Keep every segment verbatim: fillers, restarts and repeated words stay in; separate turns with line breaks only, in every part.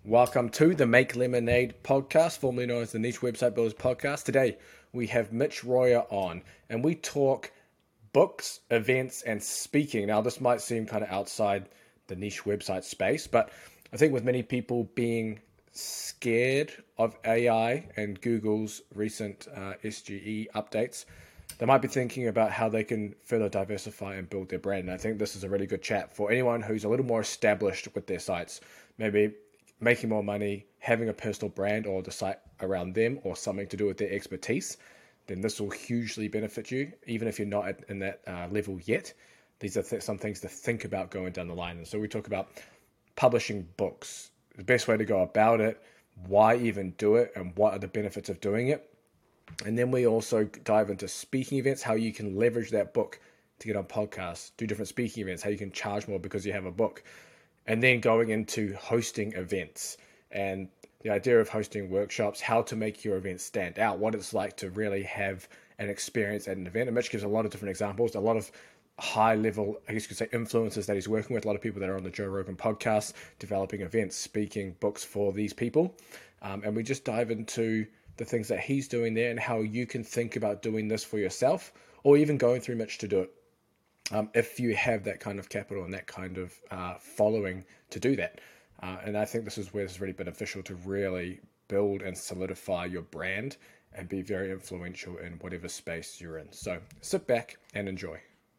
Welcome to the Make Lemonade podcast, formerly known as the Niche Website Builders podcast. Today, we have Mitch Royer on, and we talk books, events, and speaking. Now, this might seem kind of outside the niche website space, but I think with many people being scared of A I and Google's recent uh, S G E updates, they might be thinking about how they can further diversify and build their brand. And I think this is a really good chat for anyone who's a little more established with their sites, maybe making more money, having a personal brand or the site around them or something to do with their expertise. Then this will hugely benefit you, even if you're not at, in that uh, level yet. These are th- some things to think about going down the line. And so we talk about publishing books, the best way to go about it, why even do it, and what are the benefits of doing it. And then we also dive into speaking events, how you can leverage that book to get on podcasts, do different speaking events, how you can charge more because you have a book. And then going into hosting events and the idea of hosting workshops, how to make your event stand out, what it's like to really have an experience at an event. And Mitch gives a lot of different examples, a lot of high level, I guess you could say, influencers that he's working with, a lot of people that are on the Joe Rogan podcast, developing events, speaking books for these people. Um, and we just dive into the things that he's doing there and how you can think about doing this for yourself or even going through Mitch to do it. Um, if you have that kind of capital and that kind of uh, following to do that. Uh, and I think this is where it's really beneficial to really build and solidify your brand and be very influential in whatever space you're in. So sit back and enjoy.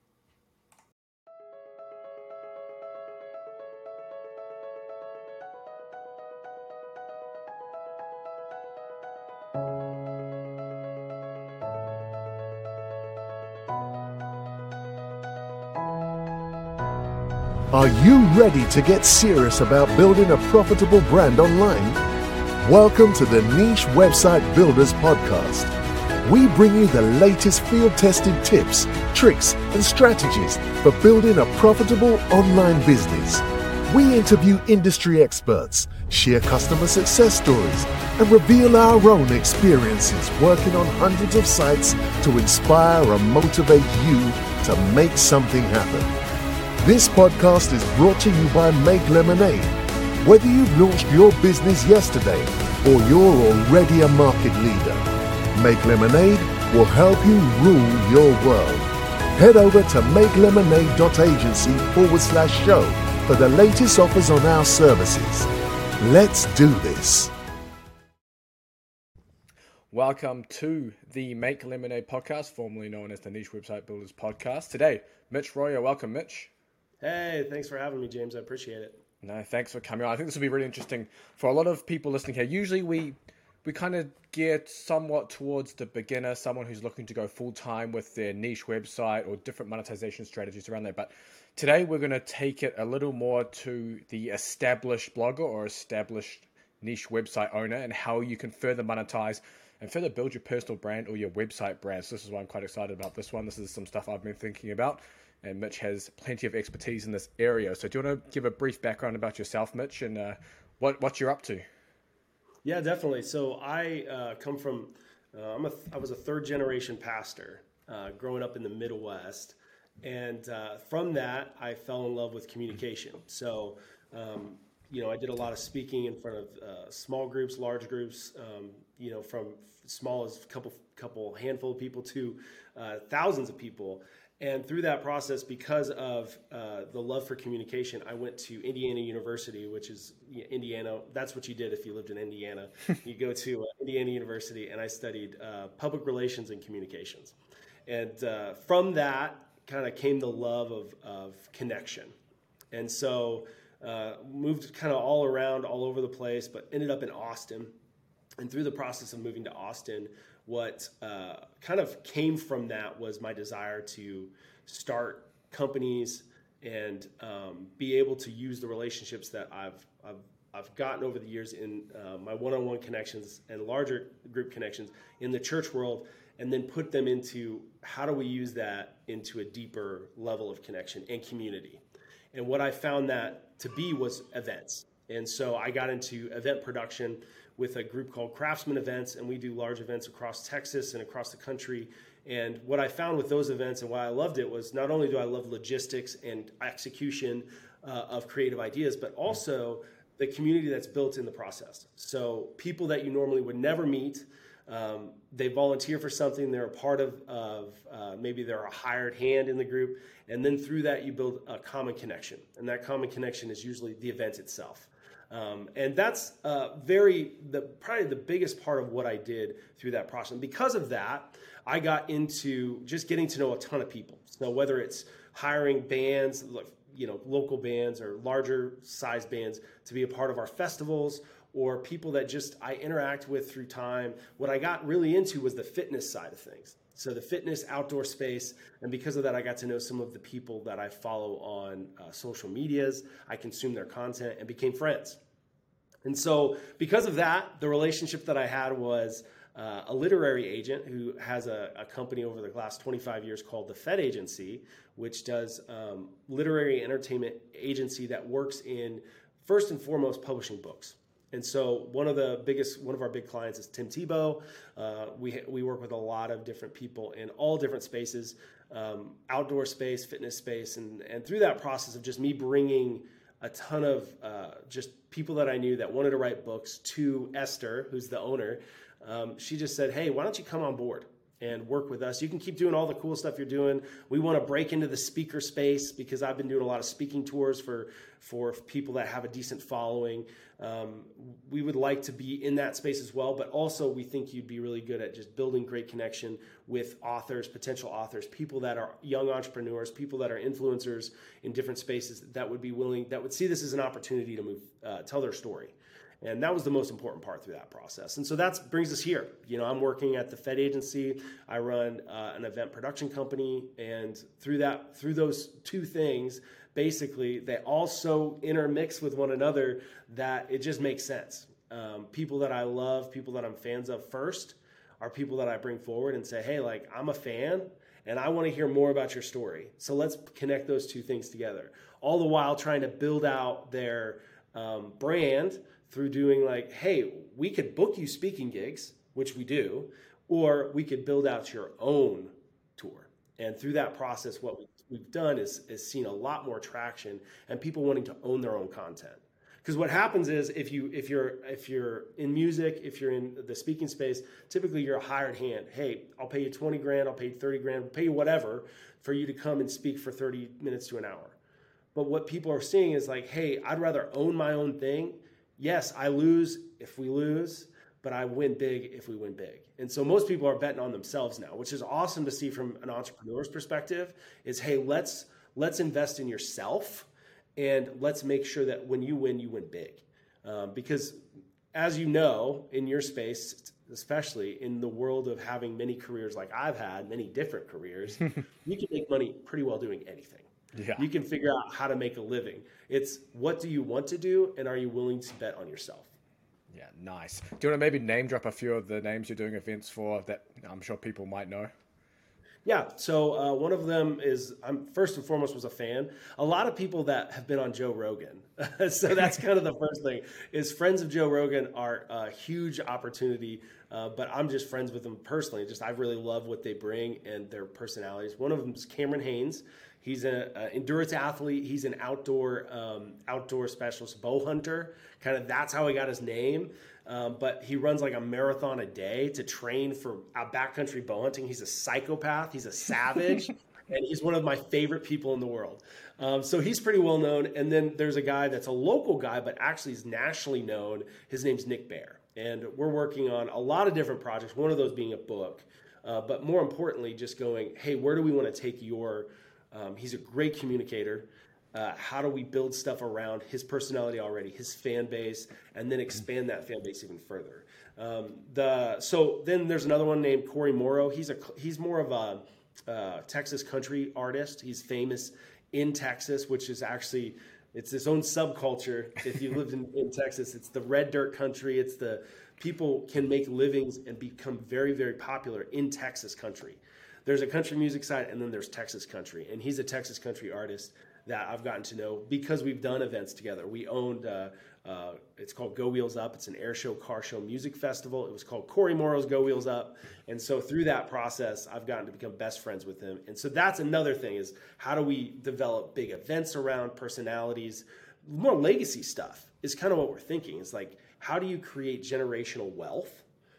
Are you ready to get serious about building a profitable brand online? Welcome to the Niche Website Builders podcast. We bring you the latest field-tested tips, tricks, and strategies for building a profitable online business. We interview industry experts, share customer success stories, and reveal our own experiences working on hundreds of sites to inspire and motivate you to make something happen. This podcast is brought to you by Make Lemonade. Whether you've launched your business yesterday or you're already a market leader, Make Lemonade will help you rule your world. Head over to makelemonade.agency forward slash show for the latest offers on our services. Let's do this.
Welcome to the Make Lemonade podcast, formerly known as the Niche Website Builders podcast. Today, Mitch Royer. Welcome, Mitch.
Hey, thanks for having me, James. I appreciate it.
No, thanks for coming on. I think this will be really interesting for a lot of people listening here. Usually we we kind of get somewhat towards the beginner, someone who's looking to go full-time with their niche website or different monetization strategies around there. But today we're going to take it a little more to the established blogger or established niche website owner and how you can further monetize and further build your personal brand or your website brand. So this is why I'm quite excited about this one. This is some stuff I've been thinking about. And Mitch has plenty of expertise in this area. So do you want to give a brief background about yourself, Mitch, and uh, what, what you're up to?
Yeah, definitely. So I uh, come from, uh, I'm a, I was a third generation pastor uh, growing up in the Middle West. And uh, from that, I fell in love with communication. So, um, you know, I did a lot of speaking in front of uh, small groups, large groups, um, you know, from small as a couple, couple handful of people to uh, thousands of people. And through that process, because of uh, the love for communication, I went to Indiana University, which is Indiana. That's what you did if you lived in Indiana. You go to uh, Indiana University, and I studied uh, public relations and communications. And uh, from that kind of came the love of, of connection. And so uh, moved kind of all around, all over the place, but ended up in Austin. And through the process of moving to Austin, what uh, kind of came from that was my desire to start companies and um, be able to use the relationships that I've I've, I've gotten over the years in uh, my one-on-one connections and larger group connections in the church world, and then put them into how do we use that into a deeper level of connection and community. And what I found that to be was events. And so I got into event production with a group called Craftsman Events, and we do large events across Texas and across the country. And what I found with those events and why I loved it was not only do I love logistics and execution uh, of creative ideas, but also the community that's built in the process. So people that you normally would never meet, um, they volunteer for something, they're a part of, of uh, maybe they're a hired hand in the group, and then through that you build a common connection. And that common connection is usually the event itself. Um, and that's uh, very, the probably the biggest part of what I did through that process. And because of that, I got into just getting to know a ton of people. So whether it's hiring bands, you know, local bands or larger size bands to be a part of our festivals, or people that just I interact with through time. What I got really into was the fitness side of things. So the fitness, outdoor space, and because of that, I got to know some of the people that I follow on uh, social medias. I consumed their content and became friends. And so because of that, the relationship that I had was uh, a literary agent who has a, a company over the last twenty-five years called the Fed Agency, which does um, literary entertainment agency that works in, first and foremost, publishing books. And so one of the biggest, one of our big clients is Tim Tebow. Uh, we we work with a lot of different people in all different spaces, um, outdoor space, fitness space, and and through that process of just me bringing a ton of uh, just people that I knew that wanted to write books to Esther, who's the owner. Um, she just said, "Hey, why don't you come on board and work with us? You can keep doing all the cool stuff you're doing. We want to break into the speaker space because I've been doing a lot of speaking tours for for people that have a decent following. Um, we would like to be in that space as well, but also we think you'd be really good at just building great connection with authors, potential authors, people that are young entrepreneurs, people that are influencers in different spaces that would be willing, that would see this as an opportunity to move, uh, tell their story." And that was the most important part through that process. And so that brings us here. You know, I'm working at the Fed Agency. I run uh, an event production company. And through that, through those two things, basically, they also intermix with one another that it just makes sense. Um, people that I love, people that I'm fans of first are people that I bring forward and say, hey, like, I'm a fan and I want to hear more about your story. So let's connect those two things together. All the while trying to build out their um, brand through doing like, hey, we could book you speaking gigs, which we do, or we could build out your own tour. And through that process, what we've done is, is seen a lot more traction and people wanting to own their own content. Because what happens is if you if you're if you're in music, if you're in the speaking space, typically you're a hired hand. Hey, I'll pay you twenty grand, I'll pay you thirty grand, I'll pay you whatever for you to come and speak for thirty minutes to an hour. But what people are seeing is like, hey, I'd rather own my own thing. Yes, I lose if we lose, but I win big if we win big. And so most people are betting on themselves now, which is awesome to see from an entrepreneur's perspective is, hey, let's let's invest in yourself and let's make sure that when you win, you win big. Um, because as you know, in your space, especially in the world of having many careers like I've had, many different careers, you can make money pretty well doing anything. Yeah. You can figure out how to make a living. It's what do you want to do and are you willing to bet on yourself?
Yeah, nice. Do you want to maybe name drop a few of the names you're doing events for that I'm sure people might know?
Yeah, so uh, one of them is, I'm first and foremost was a fan. A lot of people that have been on Joe Rogan. So that's kind of the first thing is friends of Joe Rogan are a huge opportunity, uh, but I'm just friends with them personally. Just I really love what they bring and their personalities. One of them is Cameron Hanes. He's an endurance athlete. He's an outdoor um, outdoor specialist, bow hunter. Kind of that's how he got his name. Um, but he runs like a marathon a day to train for uh, backcountry bow hunting. He's a psychopath. He's a savage. And he's one of my favorite people in the world. Um, so he's pretty well known. And then there's a guy that's a local guy, but actually is nationally known. His name's Nick Bear. And we're working on a lot of different projects, one of those being a book. Uh, but more importantly, just going, hey, where do we want to take your... Um, he's a great communicator. Uh, how do we build stuff around his personality already, his fan base, and then expand that fan base even further? Um, the so then there's another one named Corey Morrow. He's a he's more of a uh, Texas country artist. He's famous in Texas, which is actually it's its own subculture. If you lived in, in Texas, it's the red dirt country. It's the people can make livings and become very very popular in Texas country. There's a country music side, and then there's Texas country. And he's a Texas country artist that I've gotten to know because we've done events together. We owned, uh, uh, it's called Go Wheels Up. It's an air show, car show, music festival. It was called Corey Morrow's Go Wheels Up. And so through that process, I've gotten to become best friends with him. And so that's another thing is how do we develop big events around personalities, more legacy stuff is kind of what we're thinking. It's like, how do you create generational wealth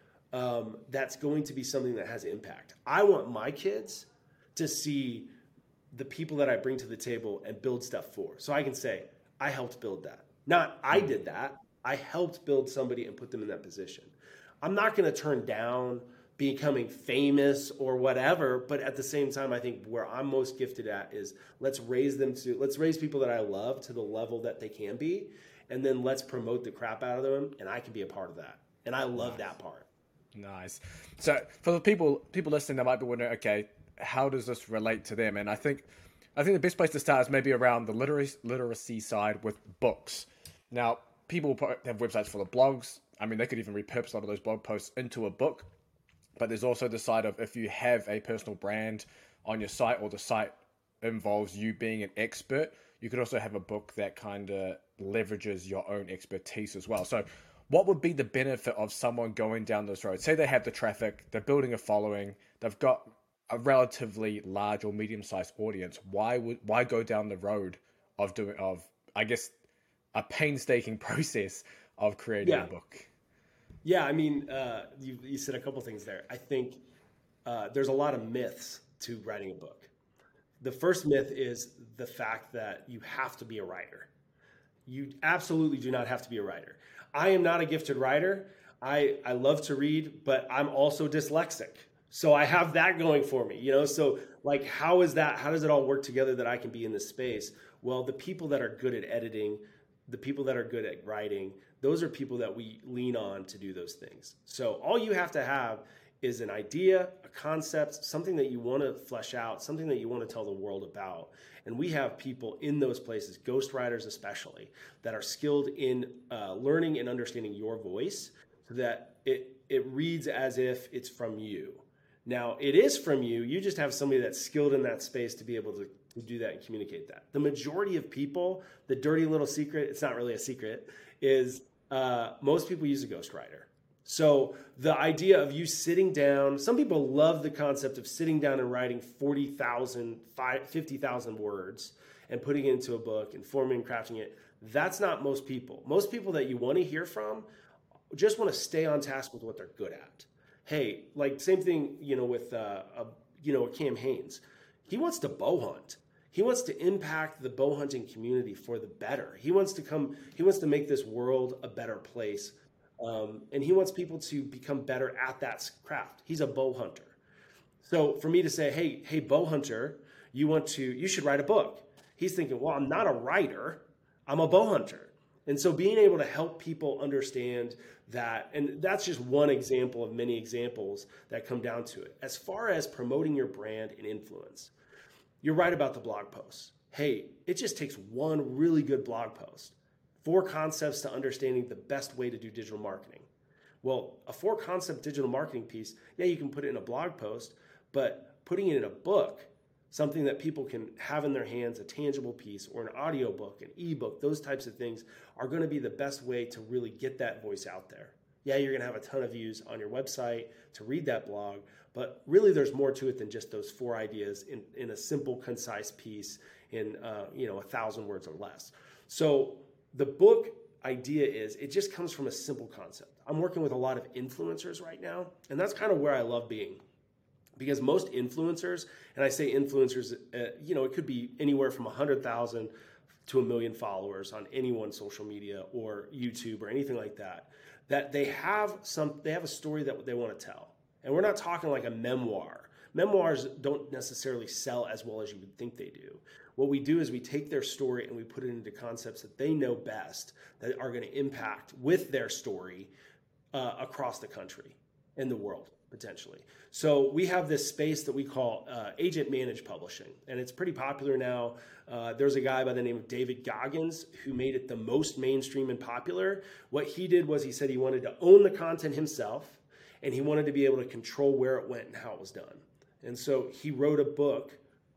um, that's going to be something that has impact? I want my kids to see the people that I bring to the table and build stuff for. So I can say, I helped build that. Not I did that. I helped build somebody and put them in that position. I'm not going to turn down becoming famous or whatever, but at the same time, I think where I'm most gifted at is let's raise them to, let's raise people that I love to the level that they can be, and then let's promote the crap out of them, and I can be a part of that. And I love nice. that part.
Nice. So for the people people listening, they might be wondering, okay, how does this relate to them? And I think I think the best place to start is maybe around the literacy, literacy side with books. Now, people have websites full of blogs. I mean, they could even repurpose a lot of those blog posts into a book. But there's also the side of if you have a personal brand on your site, or the site involves you being an expert, you could also have a book that kind of leverages your own expertise as well. So what would be the benefit of someone going down this road? Say they have the traffic, they're building a following, they've got a relatively large or medium-sized audience. Why would why go down the road of doing of I guess a painstaking process of creating
yeah.
a book?
Yeah, I mean, uh, you, you said a couple things there. I think uh, there's a lot of myths to writing a book. The first myth is the fact that you have to be a writer. You absolutely do not have to be a writer. I am not a gifted writer. I, I love to read, but I'm also dyslexic. So I have that going for me, you know? So like, how is that, how does it all work together that I can be in this space? Well, the people that are good at editing, the people that are good at writing, those are people that we lean on to do those things. So all you have to have is an idea, a concept, something that you want to flesh out, something that you want to tell the world about. And we have people in those places, ghostwriters especially, that are skilled in uh, learning and understanding your voice so that it, it reads as if it's from you. Now, it is from you. You just have somebody that's skilled in that space to be able to, to do that and communicate that. The majority of people, the dirty little secret, it's not really a secret, is uh, most people use a ghostwriter. So the idea of you sitting down, some people love the concept of sitting down and writing forty thousand, fifty thousand words and putting it into a book and forming and crafting it. That's not most people. Most people that you want to hear from just want to stay on task with what they're good at. Hey, like same thing, you know, with, uh, a, you know, Cam Hanes. He wants to bow hunt. He wants to impact the bow hunting community for the better. He wants to come, he wants to make this world a better place. Um, and he wants people to become better at that craft. He's a bow hunter. So for me to say, hey, hey, bow hunter, you want to, you should write a book. He's thinking, well, I'm not a writer, I'm a bow hunter. And so being able to help people understand that, and that's just one example of many examples that come down to it. As far as promoting your brand and influence, you're right about the blog posts. Hey, it just takes one really good blog post. Four concepts to understanding the best way to do digital marketing. Well, a four concept digital marketing piece, yeah, you can put it in a blog post, but putting it in a book, something that people can have in their hands, a tangible piece, or an audio book, an ebook, those types of things are going to be the best way to really get that voice out there. Yeah, you're going to have a ton of views on your website to read that blog, but really there's more to it than just those four ideas in, in a simple, concise piece in uh, you know, a thousand words or less. So the book idea is it just comes from a simple concept. I'm working with a lot of influencers right now, and that's kind of where I love being. Because most influencers, and I say influencers, uh, you know, it could be anywhere from one hundred thousand to a million followers on any one social media or YouTube or anything like that, that they have some, they have a story that they want to tell. And we're not talking like a memoir. Memoirs don't necessarily sell as well as you would think they do. What we do is we take their story and we put it into concepts that they know best that are going to impact with their story uh, across the country and the world, potentially. So we have this space that we call uh, agent managed publishing, and it's pretty popular now. Uh, there's a guy by the name of David Goggins who made it the most mainstream and popular. What he did was he said he wanted to own the content himself, and he wanted to be able to control where it went and how it was done. And so he wrote a book,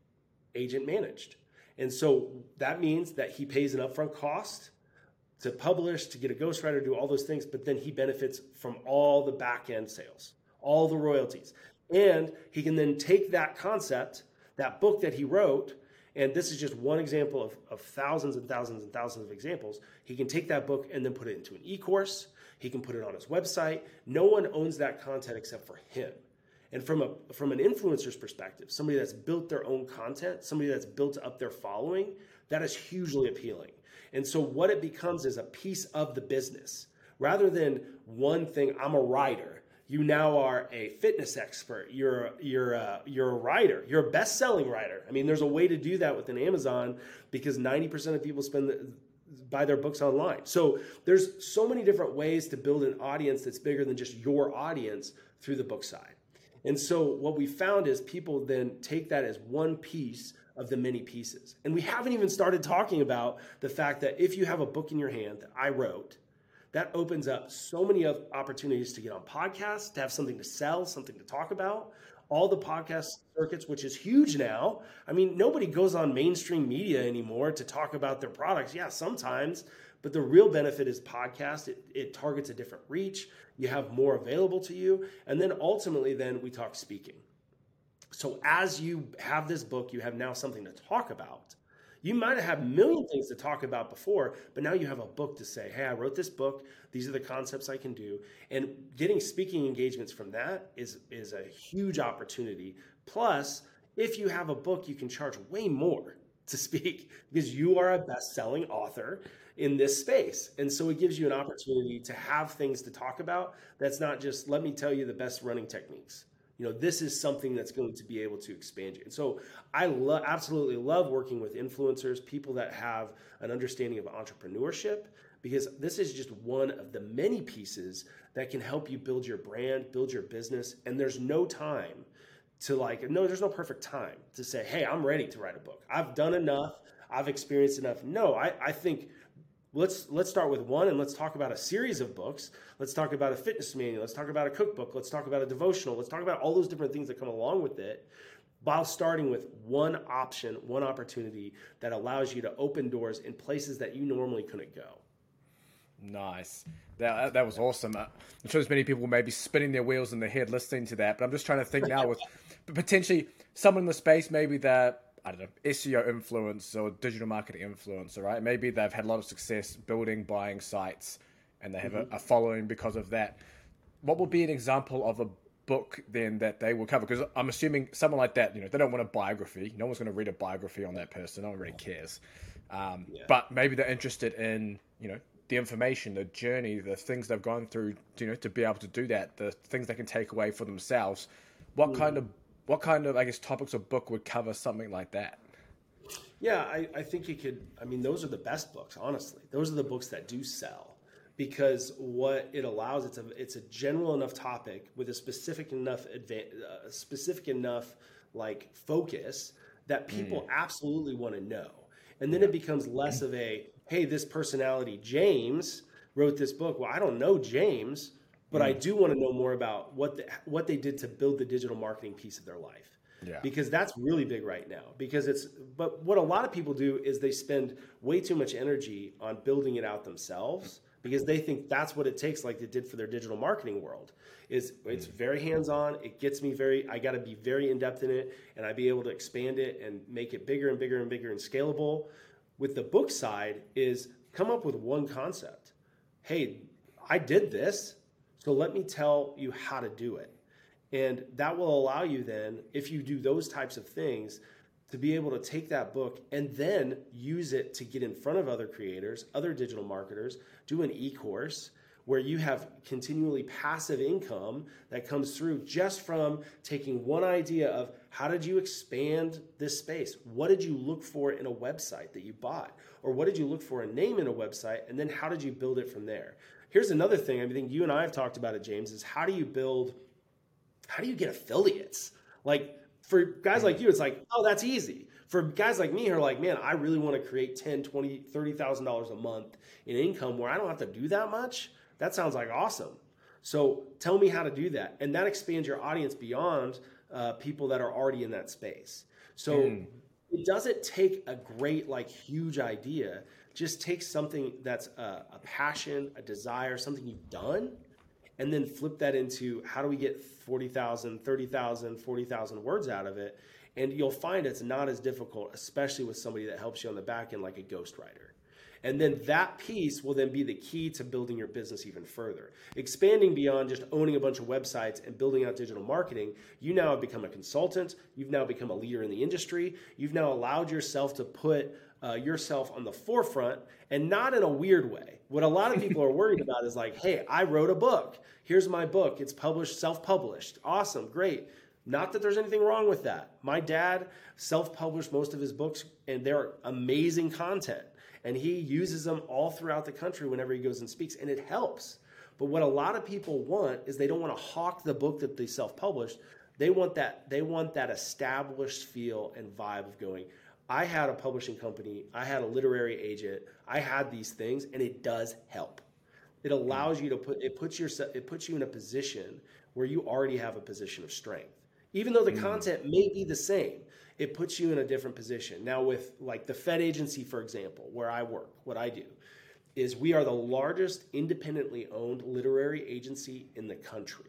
Agent Managed. And so that means that he pays an upfront cost to publish, to get a ghostwriter, do all those things, but then he benefits from all the back-end sales, all the royalties. And he can then take that concept, that book that he wrote, And this is just one example of, of thousands and thousands and thousands of examples. He can take that book and then put it into an e-course. He can put it on his website. No one owns that content except for him. And from a from an influencer's perspective, somebody that's built their own content, somebody that's built up their following, that is hugely appealing. And so what it becomes is a piece of the business. Rather than one thing, I'm a writer. You now are a fitness expert. You're you're a, you're a writer. You're a best-selling writer. I mean, there's a way to do that within Amazon because ninety percent of people spend the, buy their books online. So there's so many different ways to build an audience that's bigger than just your audience through the book side. And so what we found is people then take that as one piece of the many pieces. And we haven't even started talking about the fact that if you have a book in your hand that I wrote, that opens up so many of opportunities to get on podcasts, to have something to sell, something to talk about. All the podcast circuits, which is huge now. I mean, nobody goes on mainstream media anymore to talk about their products. Yeah, sometimes, but the real benefit is podcast. It, it targets a different reach. You have more available to you. And then ultimately, then we talk speaking. So as you have this book, you have now something to talk about. You might have had a million things to talk about before, but now you have a book to say, hey, I wrote this book. These are the concepts I can do. And getting speaking engagements from that is, is a huge opportunity. Plus, if you have a book, you can charge way more to speak because you are a best-selling author in this space. And so it gives you an opportunity to have things to talk about. That's not just, let me tell you the best running techniques. You know, this is something that's going to be able to expand you. And so I lo- absolutely love working with influencers, people that have an understanding of entrepreneurship, because this is just one of the many pieces that can help you build your brand, build your business. And there's no time to like, no, there's no perfect time to say, hey, I'm ready to write a book. I've done enough. I've experienced enough. No, I, I think Let's let's start with one and let's talk about a series of books. Let's talk about a fitness manual. Let's talk about a cookbook. Let's talk about a devotional. Let's talk about all those different things that come along with it while starting with one option, one opportunity that allows you to open doors in places that you normally couldn't go.
Nice. That that was awesome. I'm sure there's many people maybe spinning their wheels in their head listening to that, but I'm just trying to think now with potentially someone in the space maybe that, I don't know, S E O influencer or digital marketing influencer, right? Maybe they've had a lot of success building, buying sites, and they have mm-hmm. a, a following because of that. What would be an example of a book then that they will cover? Because I'm assuming someone like that, you know, they don't want a biography. No one's going to read a biography on that person. No one really cares. Um, yeah. But maybe they're interested in, you know, the information, the journey, the things they've gone through, you know, to be able to do that, the things they can take away for themselves. What mm-hmm. kind of What kind of, I guess, topics or book would cover something like that?
Yeah, I, I think you could, I mean, those are the best books, honestly. Those are the books that do sell because what it allows, it's a it's a general enough topic with a specific enough, adva- uh, specific enough like focus that people mm. absolutely want to know. And then yeah. it becomes less of a, hey, this personality, James, wrote this book. Well, I don't know James, but I do want to know more about what the, what they did to build the digital marketing piece of their life. Yeah. Because that's really big right now. Because it's, but what a lot of people do is they spend way too much energy on building it out themselves because they think that's what it takes, like they did for their digital marketing world. Is it's very hands-on. It gets me very, I got to be very in-depth in it, and I be able to expand it and make it bigger and bigger and bigger and scalable. With the book side is come up with one concept. Hey, I did this. So let me tell you how to do it. And that will allow you then, if you do those types of things, to be able to take that book and then use it to get in front of other creators, other digital marketers, do an e-course where you have continually passive income that comes through just from taking one idea of how did you expand this space? What did you look for in a website that you bought? Or what did you look for a name in a website? And then how did you build it from there? Here's another thing, I think you and I have talked about it, James, is how do you build, how do you get affiliates? Like for guys like you, it's like, oh, that's easy. For guys like me who are like, man, I really want to create ten, twenty, thirty thousand dollars a month in income where I don't have to do that much. That sounds like awesome. So tell me how to do that. And that expands your audience beyond uh, people that are already in that space. So mm. it doesn't take a great, like huge idea. Just take something that's a, a passion, a desire, something you've done, and then flip that into how do we get forty thousand, thirty thousand, forty thousand words out of it? And you'll find it's not as difficult, especially with somebody that helps you on the back end, like a ghostwriter. And then that piece will then be the key to building your business even further. Expanding beyond just owning a bunch of websites and building out digital marketing, you now have become a consultant. You've now become a leader in the industry. You've now allowed yourself to put uh, yourself on the forefront, and not in a weird way. What a lot of people are worried about is like, hey, I wrote a book. Here's my book. It's published, self-published. Awesome, great. Not that there's anything wrong with that. My dad self-published most of his books, and they're amazing content. And he uses them all throughout the country whenever he goes and speaks, and it helps. But what a lot of people want is they don't want to hawk the book that they self-published. They want that, they want that established feel and vibe of going, I had a publishing company, I had a literary agent, I had these things, and it does help. It allows you to put, it puts your, it puts you in a position where you already have a position of strength. Even though the mm. content may be the same, it puts you in a different position. Now with like the Fed Agency, for example, where I work, what I do is we are the largest independently owned literary agency in the country.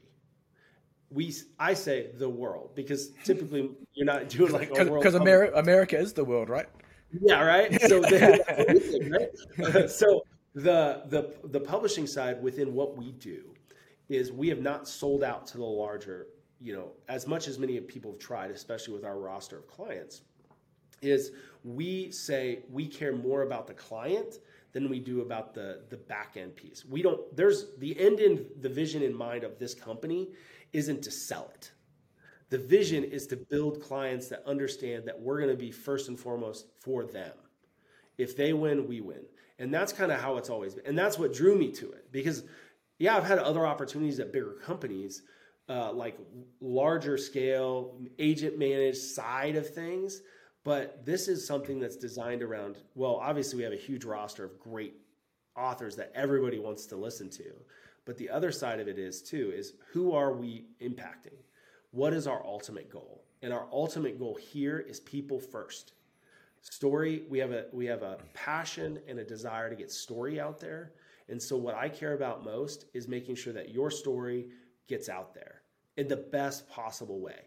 We, I say the world, because typically you're not doing like a world.
Because America, America is the world, right?
Yeah, right. So, the, right? so the the the publishing side within what we do is we have not sold out to the larger, you know, as much as many people have tried, especially with our roster of clients, is we say we care more about the client than we do about the the back end piece. We don't. There's the end in the vision in mind of this company isn't to sell it. The vision is to build clients that understand that we're going to be first and foremost for them. If they win, we win. And that's kind of how it's always been. And that's what drew me to it. Because, yeah, I've had other opportunities at bigger companies, uh, like larger scale, agent managed side of things. But this is something that's designed around, well, obviously we have a huge roster of great authors that everybody wants to listen to. But the other side of it is, too, is who are we impacting? What is our ultimate goal? And our ultimate goal here is people first. Story, we have a we have a passion and a desire to get story out there. And so what I care about most is making sure that your story gets out there in the best possible way.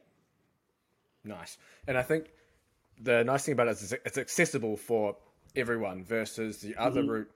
Nice. And I think the nice thing about it is it's accessible for everyone versus the other mm-hmm. route,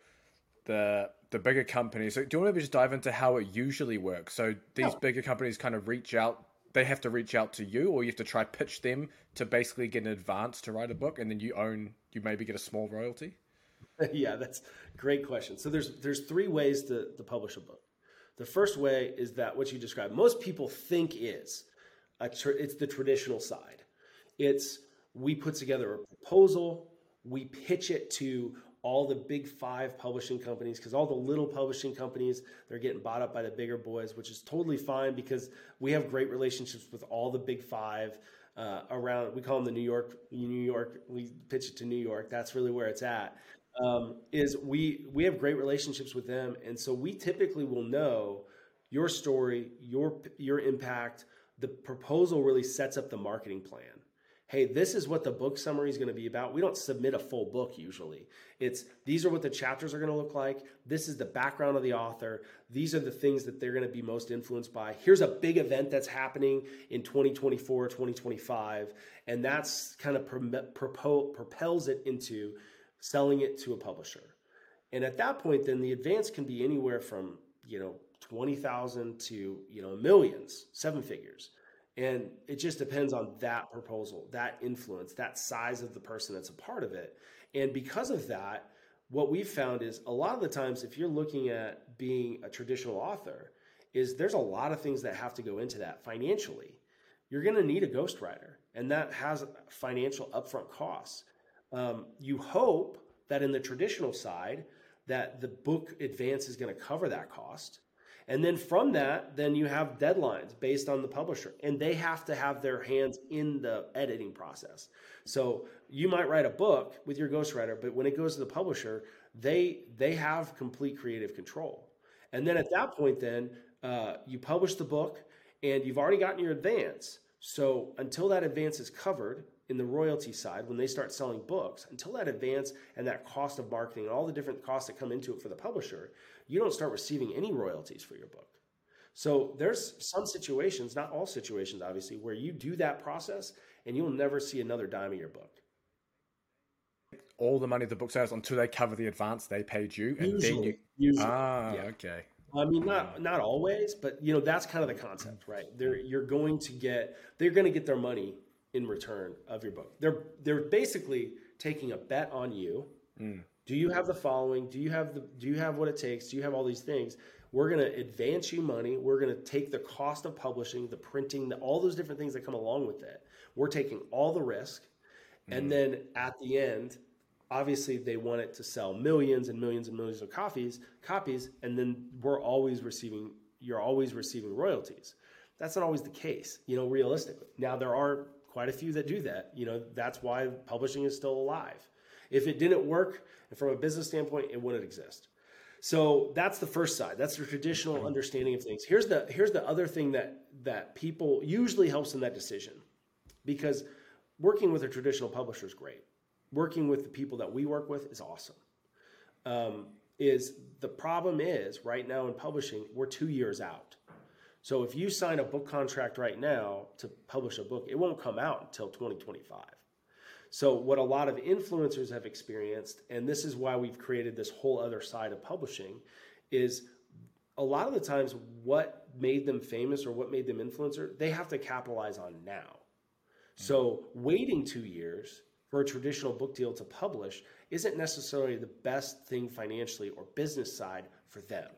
the the bigger companies. So do you want to just dive into how it usually works? So these oh. bigger companies kind of reach out, they have to reach out to you, or you have to try pitch them to basically get an advance to write a book, and then you own, you maybe get a small royalty?
Yeah, that's a great question. So there's there's three ways to, to publish a book. The first way is that what you described, most people think is, a tr- it's the traditional side. It's we put together a proposal, we pitch it to all the big five publishing companies, because all the little publishing companies, they're getting bought up by the bigger boys, which is totally fine because we have great relationships with all the big five uh, around. We call them the New York, New York. We pitch it to New York. That's really where it's at. Um, is we we have great relationships with them, and so we typically will know your story, your your impact. The proposal really sets up the marketing plan. Hey, this is what the book summary is going to be about. We don't submit a full book usually. It's these are what the chapters are going to look like. This is the background of the author. These are the things that they're going to be most influenced by. Here's a big event that's happening in twenty twenty-four, twenty twenty-five, and that's kind of propo- propels it into selling it to a publisher. And at that point, then the advance can be anywhere from, you know, twenty thousand to, you know, millions, seven figures. And it just depends on that proposal, that influence, that size of the person that's a part of it. And because of that, what we've found is a lot of the times, if you're looking at being a traditional author, is there's a lot of things that have to go into that financially. You're going to need a ghostwriter, and that has financial upfront costs. Um, you hope that in the traditional side, that the book advance is going to cover that cost. And then from that, then you have deadlines based on the publisher, and they have to have their hands in the editing process. So you might write a book with your ghostwriter, but when it goes to the publisher, they they have complete creative control. And then at that point, then uh, you publish the book, and you've already gotten your advance. So until that advance is covered in the royalty side, when they start selling books, until that advance and that cost of marketing and all the different costs that come into it for the publisher, you don't start receiving any royalties for your book. So there's some situations, not all situations, obviously, where you do that process and you'll never see another dime of your book.
All the money of the book sales until they cover the advance they paid you, and
Usually,
then you.
usually,
Ah,
yeah.
okay.
I mean, not not always, but you know that's kind of the concept, right? They're you're going to get they're going to get their money in return of your book. They're they're basically taking a bet on you.
Mm.
Do you have the following? Do you have the do you have what it takes? Do you have all these things? We're going to advance you money. We're going to take the cost of publishing, the printing, the, all those different things that come along with it. We're taking all the risk, mm. and then at the end, obviously they want it to sell millions and millions and millions of copies, copies, and then we're always receiving, you're always receiving royalties. That's not always the case, you know, realistically. Now there are quite a few that do that. You know, that's why publishing is still alive. If it didn't work from a business standpoint, it wouldn't exist. So that's the first side. That's the traditional understanding of things. Here's the here's the other thing that that people usually helps in that decision, because working with a traditional publisher is great. Working with the people that we work with is awesome. Um, is the problem is right now in publishing, we're two years out. So if you sign a book contract right now to publish a book, it won't come out until twenty twenty-five. So what a lot of influencers have experienced, and this is why we've created this whole other side of publishing, is a lot of the times what made them famous or what made them influencer, they have to capitalize on now. So waiting two years for a traditional book deal to publish isn't necessarily the best thing financially or business side for them.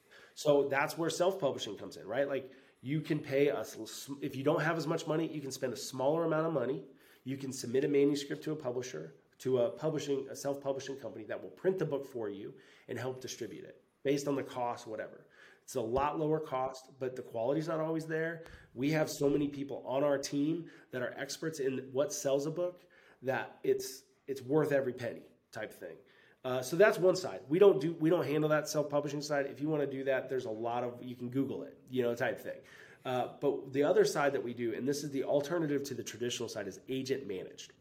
So that's where self-publishing comes in, right? Like you can pay us, if you don't have as much money, you can spend a smaller amount of money. You can submit a manuscript to a publisher, to a publishing, a self-publishing company that will print the book for you and help distribute it based on the cost, whatever. It's a lot lower cost, but the quality's not always there. We have so many people on our team that are experts in what sells a book that it's it's worth every penny type thing. Uh, so that's one side. We don't do we don't handle that self-publishing side. If you want to do that, there's a lot of, you can Google it, you know, type thing. Uh, but the other side that we do, and this is the alternative to the traditional side, is agent managed.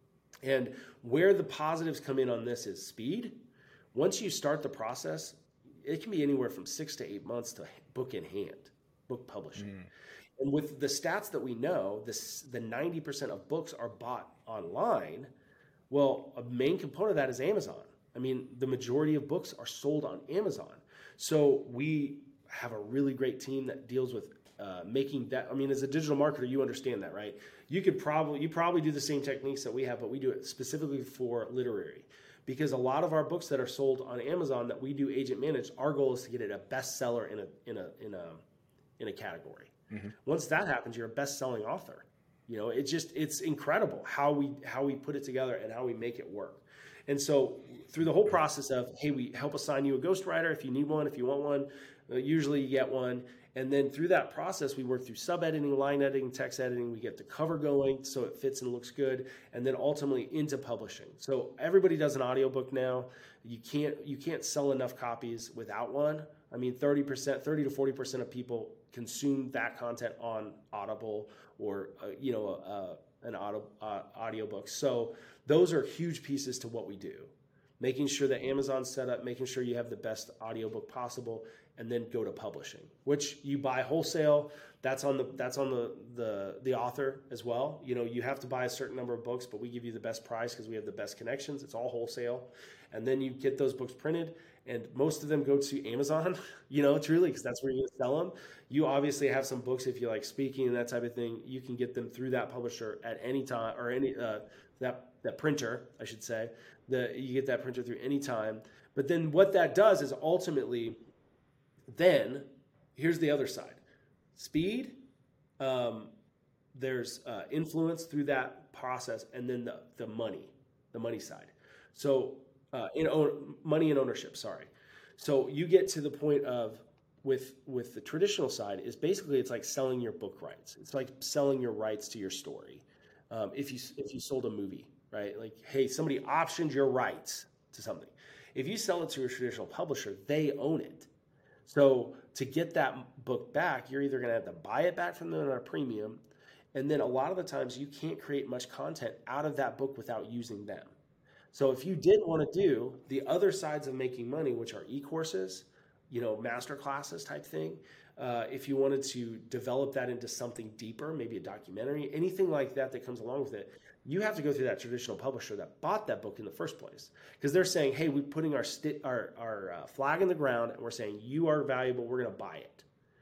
And where the positives come in on this is speed. Once you start the process, it can be anywhere from six to eight months to book in hand, book publishing. Mm. And with the stats that we know, this, the ninety percent of books are bought online. Well, a main component of that is Amazon. I mean, the majority of books are sold on Amazon. So we have a really great team that deals with uh, making that. I mean, as a digital marketer, you understand that, right? You could probably, you probably do the same techniques that we have, but we do it specifically for literary. Because a lot of our books that are sold on Amazon that we do agent manage, our goal is to get it a bestseller in a in a in a in a category. Mm-hmm. Once that happens, you're a best-selling author. You know, it's just it's incredible how we how we put it together and how we make it work. And so through the whole process of, hey, we help assign you a ghostwriter if you need one, if you want one, uh, usually you get one. And then through that process, we work through sub-editing, line editing, text editing. We get the cover going so it fits and looks good, and then ultimately into publishing. So everybody does an audiobook now. You can't you can't sell enough copies without one. I mean, thirty percent, thirty to forty percent of people consume that content on Audible or uh, you know uh, an audio uh, audiobook. So those are huge pieces to what we do. Making sure that Amazon's set up, making sure you have the best audiobook possible, and then go to publishing, which you buy wholesale. That's on the that's on the the the author as well. You know, you have to buy a certain number of books, but we give you the best price because we have the best connections. It's all wholesale, and then you get those books printed, and most of them go to Amazon. You know, truly, because that's where you're gonna sell them. You obviously have some books if you like speaking and that type of thing. You can get them through that publisher at any time, or any uh, that that printer, I should say. The you get that printer through any time. But then what that does is ultimately, then here's the other side: speed. Um, there's uh, influence through that process, and then the the money, the money side. So uh, in own, money and ownership. Sorry. So you get to the point of with with the traditional side is basically it's like selling your book rights. It's like selling your rights to your story. Um, if you if you sold a movie, right? Like, hey, somebody optioned your rights to something. If you sell it to a traditional publisher, they own it. So to get that book back, you're either going to have to buy it back from them at a premium, and then a lot of the times you can't create much content out of that book without using them. So if you did want to do the other sides of making money, which are e-courses, you know, master classes type thing. Uh, if you wanted to develop that into something deeper, maybe a documentary, anything like that that comes along with it, you have to go through that traditional publisher that bought that book in the first place. Because they're saying, hey, we're putting our, sti- our, our uh, flag in the ground and we're saying, you are valuable, we're going to buy it.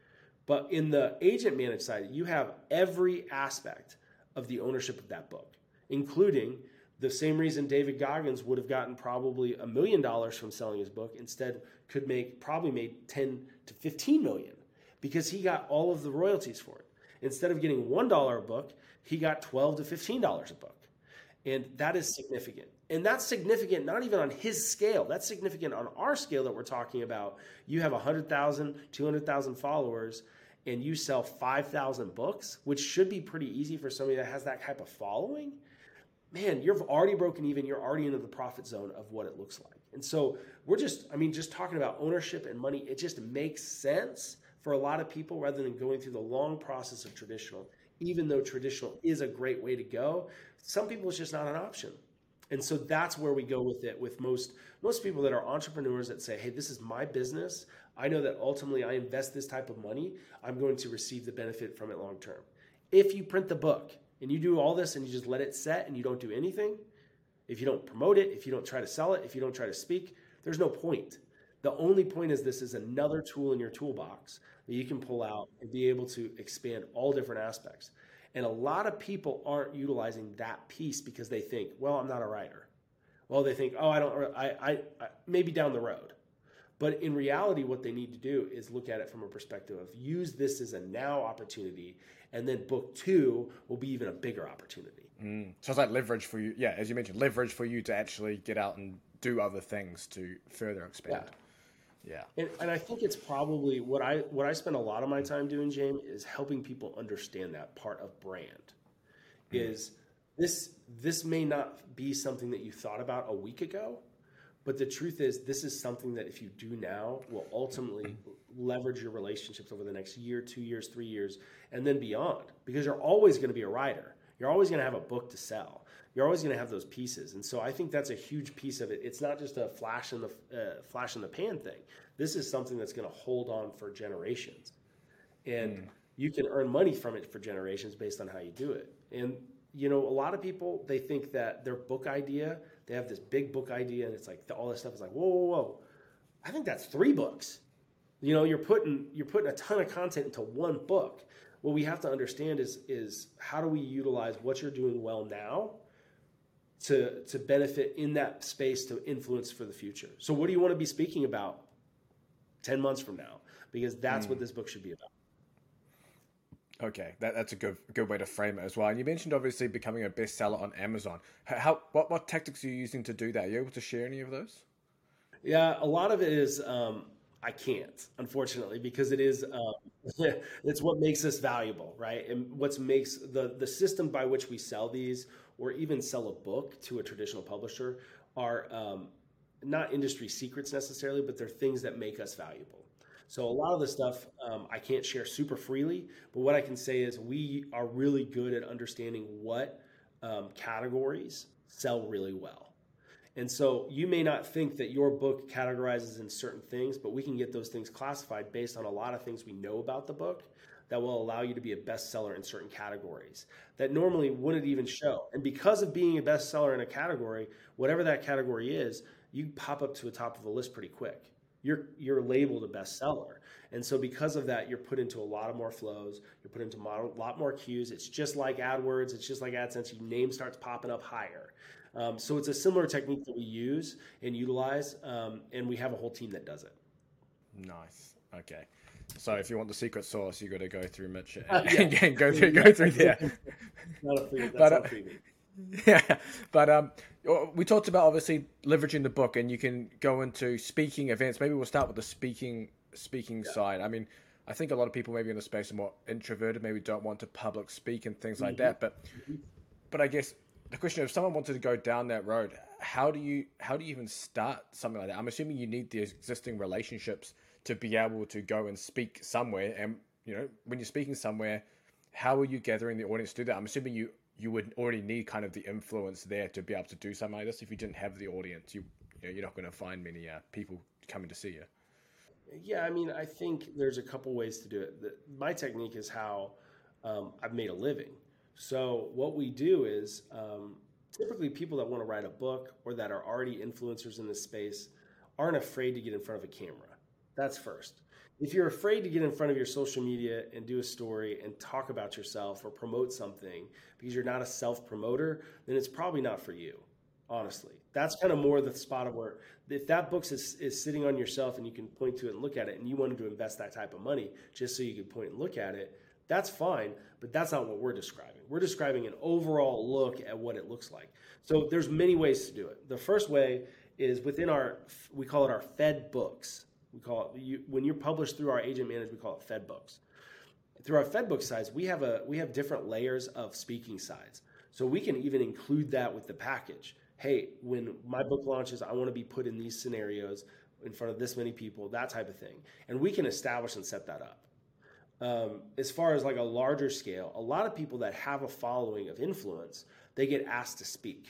But in the agent managed side, you have every aspect of the ownership of that book, including the same reason David Goggins would have gotten probably a million dollars from selling his book, instead could make probably made ten to fifteen million, because he got all of the royalties for it. Instead of getting one dollar a book, he got twelve to fifteen dollars a book. And that is significant. And that's significant not even on his scale. That's significant on our scale that we're talking about. You have one hundred thousand, two hundred thousand followers, and you sell five thousand books, which should be pretty easy for somebody that has that type of following. Man, you've already broken even. You're already into the profit zone of what it looks like. And so we're just, I mean, just talking about ownership and money, it just makes sense for a lot of people rather than going through the long process of traditional. Even though traditional is a great way to go, some people it's just not an option. And so that's where we go with it with most most people that are entrepreneurs that say, hey, this is my business. I know that ultimately I invest this type of money, I'm going to receive the benefit from it long term. If you print the book and you do all this and you just let it set and you don't do anything, if you don't promote it, if you don't try to sell it, if you don't try to speak, there's no point. The only point is this is another tool in your toolbox that you can pull out and be able to expand all different aspects. And a lot of people aren't utilizing that piece because they think, well, I'm not a writer. Well, they think, oh, I don't, I, I, I maybe down the road. But in reality, what they need to do is look at it from a perspective of use this as a now opportunity, and then book two will be even a bigger opportunity.
Mm. So it's like leverage for you. Yeah, as you mentioned, leverage for you to actually get out and do other things to further expand. Yeah. Yeah.
And, and I think it's probably what I what I spend a lot of my time doing, James, is helping people understand that part of brand. Mm. Is this this may not be something that you thought about a week ago, but the truth is this is something that if you do now will ultimately leverage your relationships over the next year, two years, three years, and then beyond. Because you're always going to be a writer. You're always going to have a book to sell. You're always going to have those pieces. And so I think that's a huge piece of it. It's not just a flash in the uh, flash in the pan thing. This is something that's going to hold on for generations. And mm. you can earn money from it for generations based on how you do it. And, you know, a lot of people, they think that their book idea, they have this big book idea, and it's like all this stuff is like, whoa, whoa, whoa. I think that's three books. You know, you're putting you're putting a ton of content into one book. What we have to understand is is how do we utilize what you're doing well now to to benefit in that space to influence for the future. So what do you want to be speaking about ten months from now? Because that's mm. what this book should be about.
Okay, that, that's a good good way to frame it as well. And you mentioned obviously becoming a bestseller on Amazon. How what what tactics are you using to do that? Are you able to share any of those?
Yeah, a lot of it is um, I can't, unfortunately, because it is um, it's what makes us valuable, right? And what makes the the system by which we sell these, or even sell a book to a traditional publisher, are um, not industry secrets necessarily, but they're things that make us valuable. So a lot of the stuff um, I can't share super freely, but what I can say is we are really good at understanding what um, categories sell really well. And so you may not think that your book categorizes in certain things, but we can get those things classified based on a lot of things we know about the book that will allow you to be a bestseller in certain categories that normally wouldn't even show. And because of being a bestseller in a category, whatever that category is, you pop up to the top of the list pretty quick. You're you're labeled a bestseller. And so because of that, you're put into a lot of more flows. You're put into a lot more queues. It's just like AdWords. It's just like AdSense. Your name starts popping up higher. Um, so it's a similar technique that we use and utilize, um, and we have a whole team that does it.
Nice. Okay. So if you want the secret sauce, you got to go through Mitch and,
uh, yeah.
and go through go through there.
Not a free, that's
but,
not
uh,
free.
Yeah, but um, we talked about obviously leveraging the book, and you can go into speaking events. Maybe we'll start with the speaking speaking yeah. side. I mean, I think a lot of people maybe in the space are more introverted, maybe don't want to public speak and things like mm-hmm. that. But
mm-hmm.
but I guess the question, if someone wanted to go down that road, how do you how do you even start something like that? I'm assuming you need the existing relationships to be able to go and speak somewhere. And you know, when you're speaking somewhere, how are you gathering the audience to do that? I'm assuming you. you would already need kind of the influence there to be able to do something like this. If you didn't have the audience, you, you know, you're not going to find many uh, people coming to see you.
Yeah, I mean, I think there's a couple ways to do it. The, my technique is how um, I've made a living. So what we do is um, typically people that want to write a book or that are already influencers in this space aren't afraid to get in front of a camera. That's first. If you're afraid to get in front of your social media and do a story and talk about yourself or promote something because you're not a self-promoter, then it's probably not for you, honestly. That's kind of more the spot of where if that book is, is sitting on yourself and you can point to it and look at it and you wanted to invest that type of money just so you could point and look at it, that's fine, but that's not what we're describing. We're describing an overall look at what it looks like. So there's many ways to do it. The first way is within our, we call it our Fed books. We call it, you, when you're published through our agent managed, we call it Fed books. Through our Fed book sides, we have a we have different layers of speaking sides. So we can even include that with the package. Hey, when my book launches, I want to be put in these scenarios in front of this many people, that type of thing. And we can establish and set that up. Um, as far as like a larger scale, a lot of people that have a following of influence, they get asked to speak.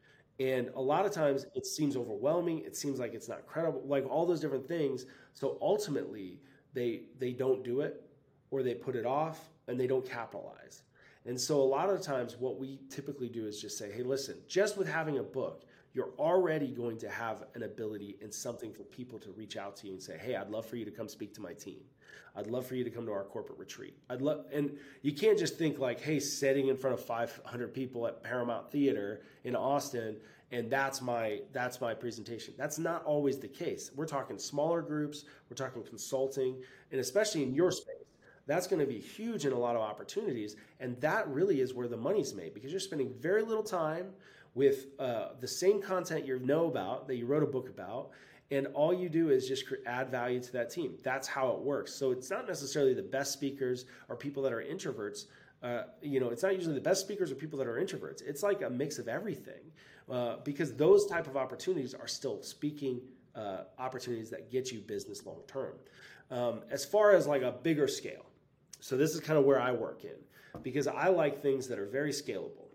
And a lot of times it seems overwhelming. It seems like it's not credible, like all those different things. So ultimately they they don't do it, or they put it off and they don't capitalize. And so a lot of the times what we typically do is just say, hey, listen, just with having a book, you're already going to have an ability and something for people to reach out to you and say, hey, I'd love for you to come speak to my team. I'd love for you to come to our corporate retreat. I'd love, and you can't just think like, hey, sitting in front of five hundred people at Paramount Theater in Austin, and that's my that's my presentation. That's not always the case. We're talking smaller groups, we're talking consulting, and especially in your space, that's going to be huge in a lot of opportunities. And that really is where the money's made, because you're spending very little time with uh, the same content you know about, that you wrote a book about, and all you do is just add value to that team. That's how it works. So it's not necessarily the best speakers or people that are introverts. Uh, you know, it's not usually the best speakers or people that are introverts. It's like a mix of everything, uh, because those type of opportunities are still speaking uh, opportunities that get you business long term. Um, as far as like a bigger scale, so this is kind of where I work in, because I like things that are very scalable.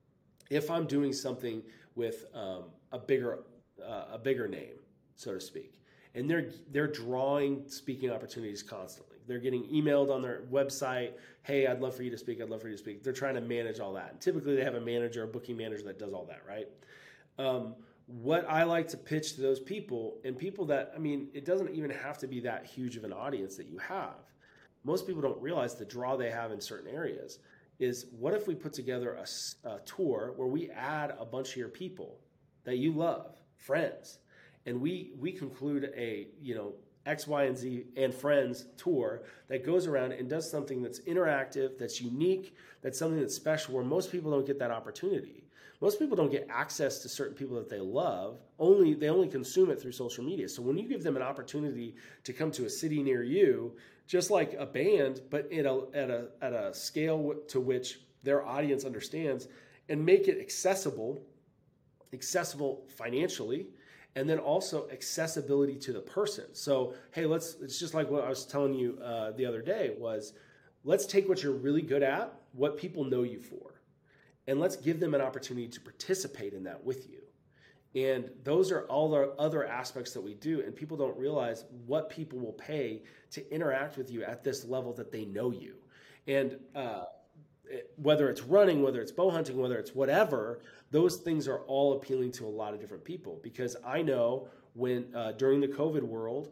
If I'm doing something with um, a bigger uh, a bigger name, so to speak, and they're they're drawing speaking opportunities constantly. They're getting emailed on their website, hey, I'd love for you to speak, I'd love for you to speak. They're trying to manage all that. And typically they have a manager, a booking manager that does all that, right? Um, what I like to pitch to those people, and people that, I mean, it doesn't even have to be that huge of an audience that you have. Most people don't realize the draw they have in certain areas is, what if we put together a, a tour where we add a bunch of your people that you love, friends, and we we conclude a, you know, X, Y, and Z and friends tour that goes around and does something that's interactive, that's unique, that's something that's special, where most people don't get that opportunity. Most people don't get access to certain people that they love. Only they only consume it through social media. So when you give them an opportunity to come to a city near you, just like a band, but at a at a at a scale to which their audience understands, and make it accessible, accessible financially, and then also accessibility to the person. So, hey, let's, it's just like what I was telling you uh, the other day was, let's take what you're really good at, what people know you for, and let's give them an opportunity to participate in that with you. And those are all the other aspects that we do, and people don't realize what people will pay to interact with you at this level that they know you. And uh, whether it's running, whether it's bow hunting, whether it's whatever, those things are all appealing to a lot of different people. Because I know when uh, during the COVID world,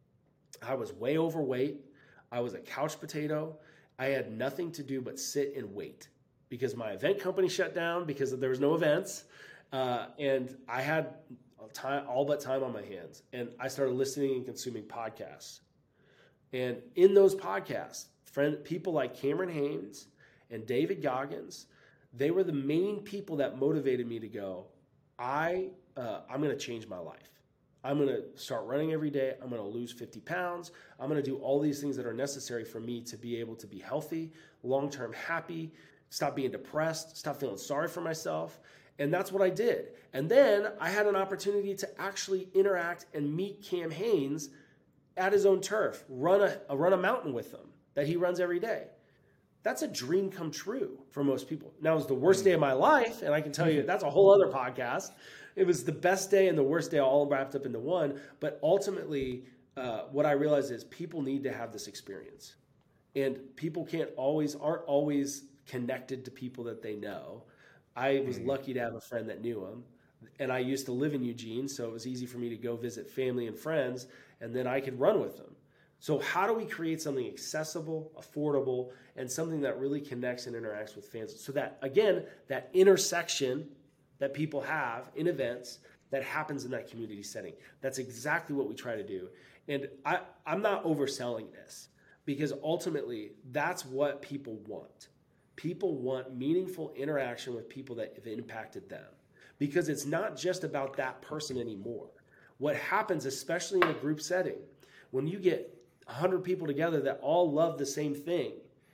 I was way overweight. I was a couch potato. I had nothing to do but sit and wait, because my event company shut down because there was no events. Uh, and I had time, all but time on my hands. And I started listening and consuming podcasts. And in those podcasts, friend, people like Cameron Hanes and David Goggins, they were the main people that motivated me to go, I, uh, I'm going to change my life. I'm going to start running every day. I'm going to lose fifty pounds. I'm going to do all these things that are necessary for me to be able to be healthy, long-term happy, stop being depressed, stop feeling sorry for myself. And that's what I did. And then I had an opportunity to actually interact and meet Cam Hanes at his own turf, run a, run a mountain with him that he runs every day. That's a dream come true for most people. Now, it was the worst day of my life, and I can tell you that's a whole other podcast. It was the best day and the worst day all wrapped up into one. But ultimately, uh, what I realized is people need to have this experience, and people can't always aren't always connected to people that they know. I was mm. lucky to have a friend that knew him, and I used to live in Eugene, so it was easy for me to go visit family and friends, and then I could run with them. So how do we create something accessible, affordable, and something that really connects and interacts with fans? So that, again, that intersection that people have in events that happens in that community setting. That's exactly what we try to do. And I, I'm not overselling this, because ultimately that's what people want. People want meaningful interaction with people that have impacted them, because it's not just about that person anymore. What happens, especially in a group setting, when you get one hundred people together that all love the same thing,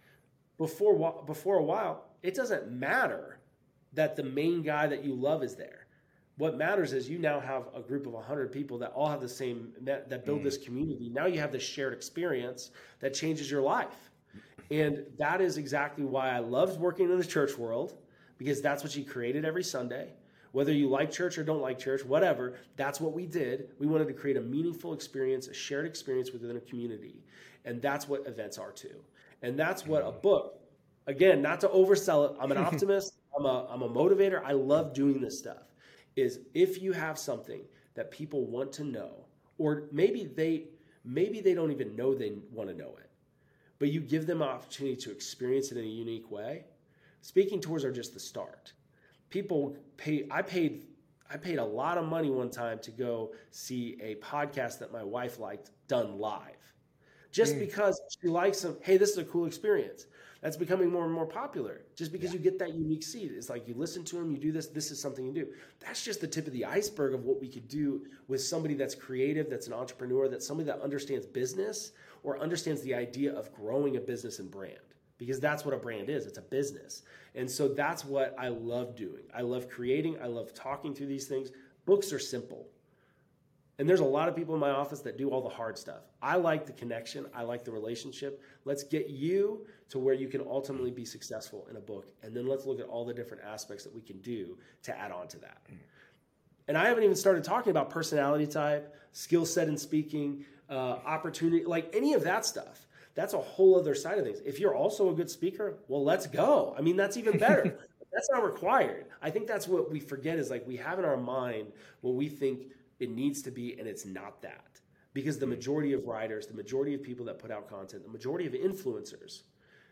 before, before a while, it doesn't matter that the main guy that you love is there. What matters is you now have a group of one hundred people that all have the same, that, that build mm. this community. Now you have this shared experience that changes your life. And that is exactly why I loved working in the church world, because that's what you created every Sunday. Whether you like church or don't like church, whatever, that's what we did. We wanted to create a meaningful experience, a shared experience within a community. And that's what events are too. And that's what a book, again, not to oversell it. I'm an optimist. I'm a, I'm a motivator. I love doing this stuff. Is if you have something that people want to know, or maybe they, maybe they don't even know they want to know it, but you give them an opportunity to experience it in a unique way. Speaking tours are just the start. People pay, I paid, I paid a lot of money one time to go see a podcast that my wife liked done live, just mm. because she likes them. Hey, this is a cool experience. That's becoming more and more popular, just because yeah. you get that unique seat. It's like you listen to them, you do this, this is something you do. That's just the tip of the iceberg of what we could do with somebody that's creative, that's an entrepreneur, that's somebody that understands business or understands the idea of growing a business and brand. Because that's what a brand is. It's a business. And so that's what I love doing. I love creating. I love talking through these things. Books are simple. And there's a lot of people in my office that do all the hard stuff. I like the connection. I like the relationship. Let's get you to where you can ultimately be successful in a book. And then let's look at all the different aspects that we can do to add on to that. And I haven't even started talking about personality type, skill set in speaking, uh, opportunity, like any of that stuff. That's a whole other side of things. If you're also a good speaker, well, let's go. I mean, that's even better. That's not required. I think that's what we forget is like we have in our mind what we think it needs to be, and it's not that. Because the majority of writers, the majority of people that put out content, the majority of influencers,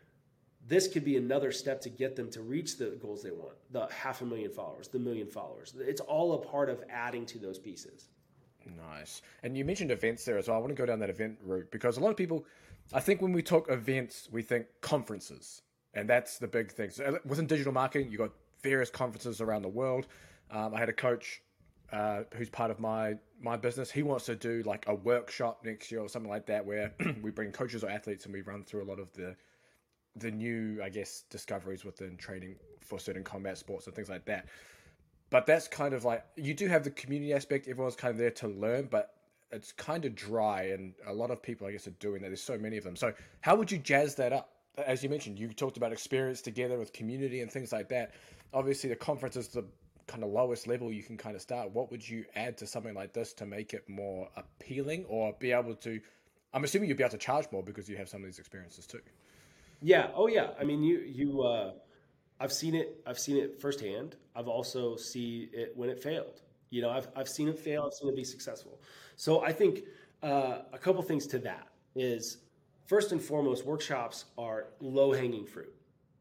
this could be another step to get them to reach the goals they want, the half a million followers, the million followers. It's all a part of adding to those pieces.
Nice. And you mentioned events there as well. I want to go down that event route because a lot of people, I think when we talk events, we think conferences, and that's the big thing. So within digital marketing, you've got various conferences around the world. Um, I had a coach uh, who's part of my, my business. He wants to do like a workshop next year or something like that where we bring coaches or athletes and we run through a lot of the the new, I guess, discoveries within training for certain combat sports and things like that. But that's kind of like, you do have the community aspect. Everyone's kind of there to learn, but it's kind of dry. And a lot of people, I guess, are doing that. There's so many of them. So how would you jazz that up? As you mentioned, you talked about experience together with community and things like that. Obviously, the conference is the kind of lowest level you can kind of start. What would you add to something like this to make it more appealing or be able to, I'm assuming you'd be able to charge more because you have some of these experiences too.
Yeah. Oh yeah. I mean, you, you, uh, I've seen it, I've seen it firsthand. I've also seen it when it failed, you know, I've, I've seen it fail. I've seen it be successful. So I think, uh, a couple things to that is first and foremost, workshops are low hanging fruit.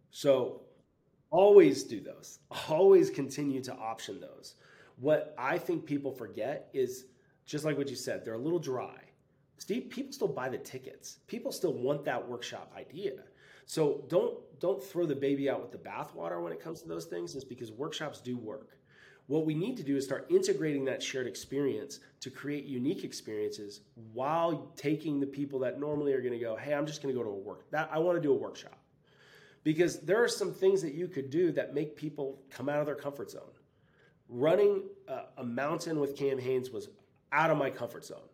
So always do those, always continue to option those. What I think people forget is just like what you said, they're a little dry. Steve, people still buy the tickets. People still want that workshop idea. So don't don't throw the baby out with the bathwater when it comes to those things, is because workshops do work. What we need to do is start integrating that shared experience to create unique experiences while taking the people that normally are going to go, hey, I'm just going to go to a work. That I want to do a workshop. Because there are some things that you could do that make people come out of their comfort zone. Running a, a mountain with Cam Hanes was out of my comfort zone.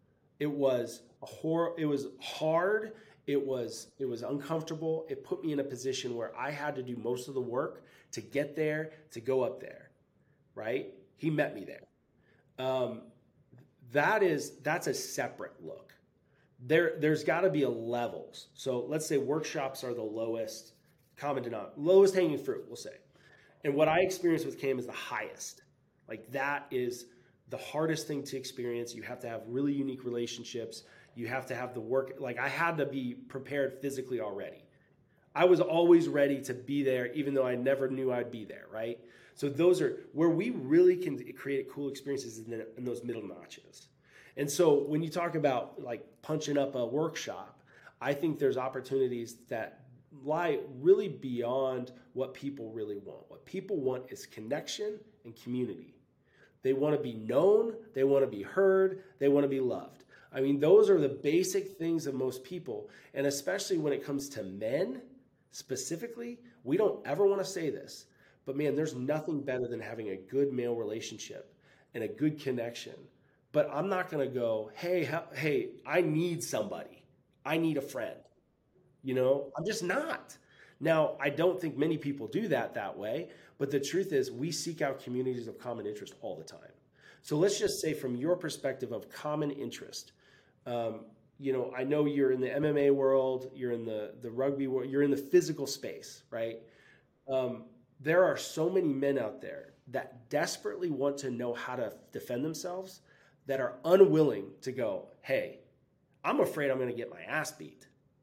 It was a hor- It was hard. It was it was uncomfortable. It put me in a position where I had to do most of the work to get there, to go up there, right? He met me there. Um, that is, that's a separate look. There, there's got to be a levels. So let's say workshops are the lowest common denominator, lowest hanging fruit, we'll say. And what I experienced with Cam is the highest. Like that is the hardest thing to experience. You have to have really unique relationships. You have to have the work. Like I had to be prepared physically already. I was always ready to be there, even though I never knew I'd be there, right? So those are where we really can create cool experiences in, the, in those middle notches. And so when you talk about like punching up a workshop, I think there's opportunities that lie really beyond what people really want. What people want is connection and community. They want to be known, they want to be heard, they want to be loved. I mean, those are the basic things of most people. And especially when it comes to men specifically, we don't ever want to say this, but man, there's nothing better than having a good male relationship and a good connection. But I'm not going to go, hey, hey, I need somebody. I need a friend. You know, I'm just not. Now, I don't think many people do that that way, but the truth is we seek out communities of common interest all the time. So let's just say from your perspective of common interest, um, you know, I know you're in the M M A world, you're in the, the rugby world, you're in the physical space, right? Um, there are so many men out there that desperately want to know how to defend themselves that are unwilling to go, hey, I'm afraid I'm going to get my ass beat.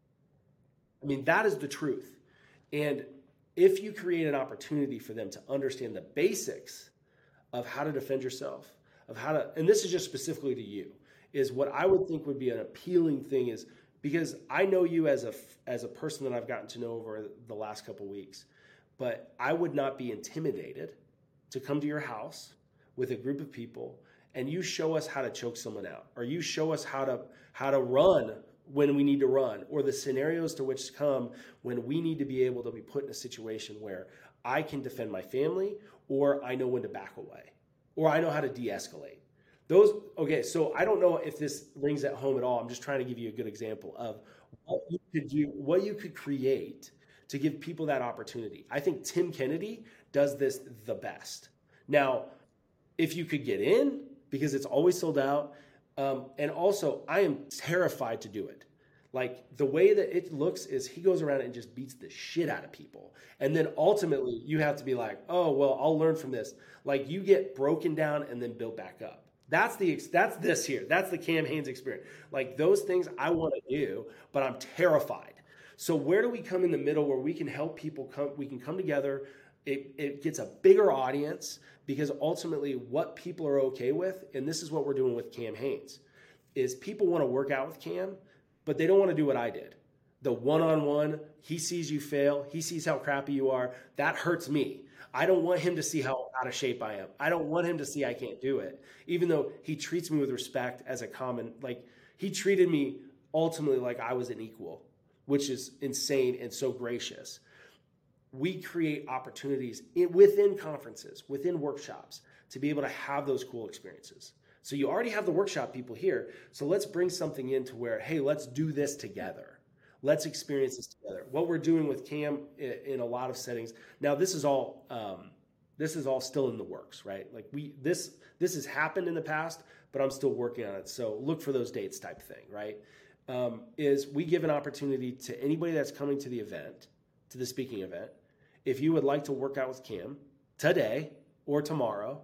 I mean, that is the truth. And if you create an opportunity for them to understand the basics of how to defend yourself, of how to, and this is just specifically to you, is what I would think would be an appealing thing is, because I know you as a, as a person that I've gotten to know over the last couple of weeks, but I would not be intimidated to come to your house with a group of people and you show us how to choke someone out, or you show us how to, how to run when we need to run, or the scenarios to which come when we need to be able to be put in a situation where I can defend my family, or I know when to back away, or I know how to de-escalate. Those, okay, so I don't know if this rings at home at all. I'm just trying to give you a good example of what you could do, what you could create to give people that opportunity. I think Tim Kennedy does this the best. Now, if you could get in, because it's always sold out, Um, and also, I am terrified to do it. Like, the way that it looks is he goes around and just beats the shit out of people. And then ultimately, you have to be like, oh, well, I'll learn from this. Like, you get broken down and then built back up. That's the that's this here. That's the Cam Hanes experience. Like, those things I want to do, but I'm terrified. So where do we come in the middle where we can help people come, we can come together, it, it gets a bigger audience, because ultimately what people are okay with, and this is what we're doing with Cam Hanes, is people want to work out with Cam, but they don't want to do what I did. The one-on-one, he sees you fail, he sees how crappy you are, that hurts me. I don't want him to see how out of shape I am. I don't want him to see I can't do it, even though he treats me with respect as a common, like he treated me ultimately like I was an equal, which is insane and so gracious. We create opportunities within conferences, within workshops, to be able to have those cool experiences. So you already have the workshop people here. So let's bring something in to where, hey, let's do this together. Let's experience this together. What we're doing with Cam in a lot of settings. Now, this is all um, this is all still in the works, right? Like we this this has happened in the past, but I'm still working on it. So look for those dates type thing, right? Um, is we give an opportunity to anybody that's coming to the event, to the speaking event. If you would like to work out with Cam today or tomorrow,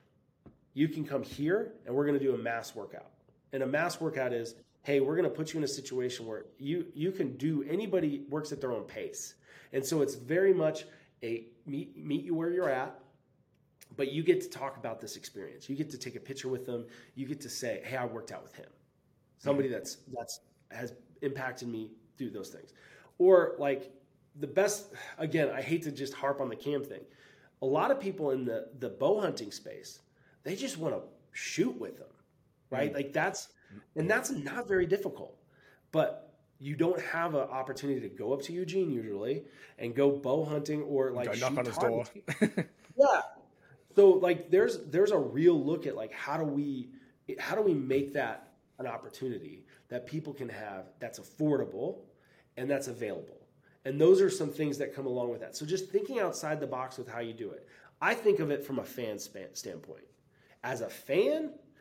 you can come here and we're going to do a mass workout. And a mass workout is, hey, we're going to put you in a situation where you, you can do, anybody works at their own pace. And so it's very much a meet, meet you where you're at, but you get to talk about this experience. You get to take a picture with them. You get to say, hey, I worked out with him. Somebody that's, that's has impacted me, do those things. Or like, the best, again, I hate to just harp on the Cam thing. A lot of people in the, the bow hunting space, they just want to shoot with them, right? Mm. Like that's, and that's not very difficult, but you don't have an opportunity to go up to Eugene usually and go bow hunting or like
go knock on his door.
Yeah. So like there's, there's a real look at like, how do we, how do we make that an opportunity that people can have that's affordable and that's available? And those are some things that come along with that. So just thinking outside the box with how you do it. I think of it from a fan standpoint. As a fan,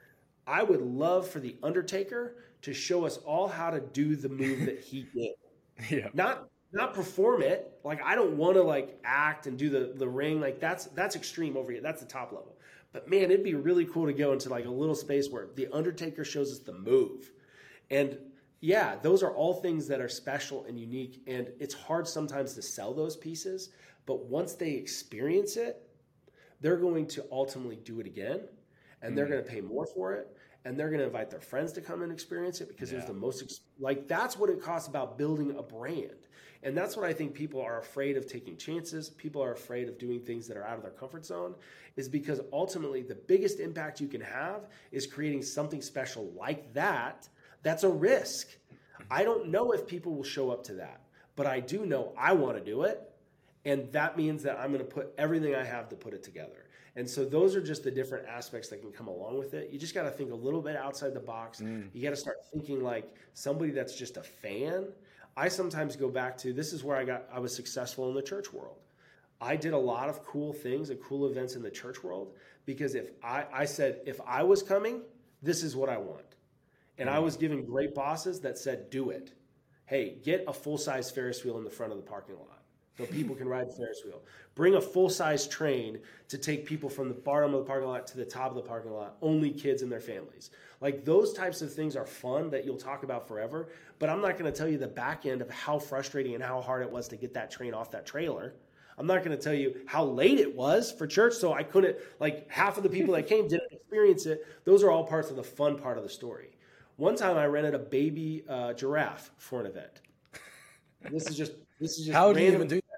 I would love for The Undertaker to show us all how to do the move that he did.
Yeah.
Not not perform it. Like, I don't want to like act and do the, the ring. Like that's that's extreme over here. That's the top level. But man, it'd be really cool to go into like a little space where The Undertaker shows us the move. And yeah, those are all things that are special and unique. And it's hard sometimes to sell those pieces. But once they experience it, they're going to ultimately do it again. And they're going to pay more for it. And they're going to invite their friends to come and experience it because yeah. it was the most, like, that's what it costs about building a brand. And that's what I think people are afraid of taking chances. People are afraid of doing things that are out of their comfort zone, is because ultimately the biggest impact you can have is creating something special like that. That's a risk. I don't know if people will show up to that, but I do know I want to do it. And that means that I'm going to put everything I have to put it together. And so those are just the different aspects that can come along with it. You just got to think a little bit outside the box. Mm. You got to start thinking like somebody that's just a fan. I sometimes go back to, this is where I got, I was successful in the church world. I did a lot of cool things and cool events in the church world because if I, I said, if I was coming, this is what I want. And mm. I was given great bosses that said, do it. Hey, get a full-size Ferris wheel in the front of the parking lot so people can ride the Ferris wheel. Bring a full-size train to take people from the bottom of the parking lot to the top of the parking lot, only kids and their families. Like those types of things are fun that you'll talk about forever, but I'm not going to tell you the back end of how frustrating and how hard it was to get that train off that trailer. I'm not going to tell you how late it was for church, so I couldn't, like half of the people that came didn't experience it. Those are all parts of the fun part of the story. One time I rented a baby uh, giraffe for an event. This is just, this is just
how do
random.
you even do that?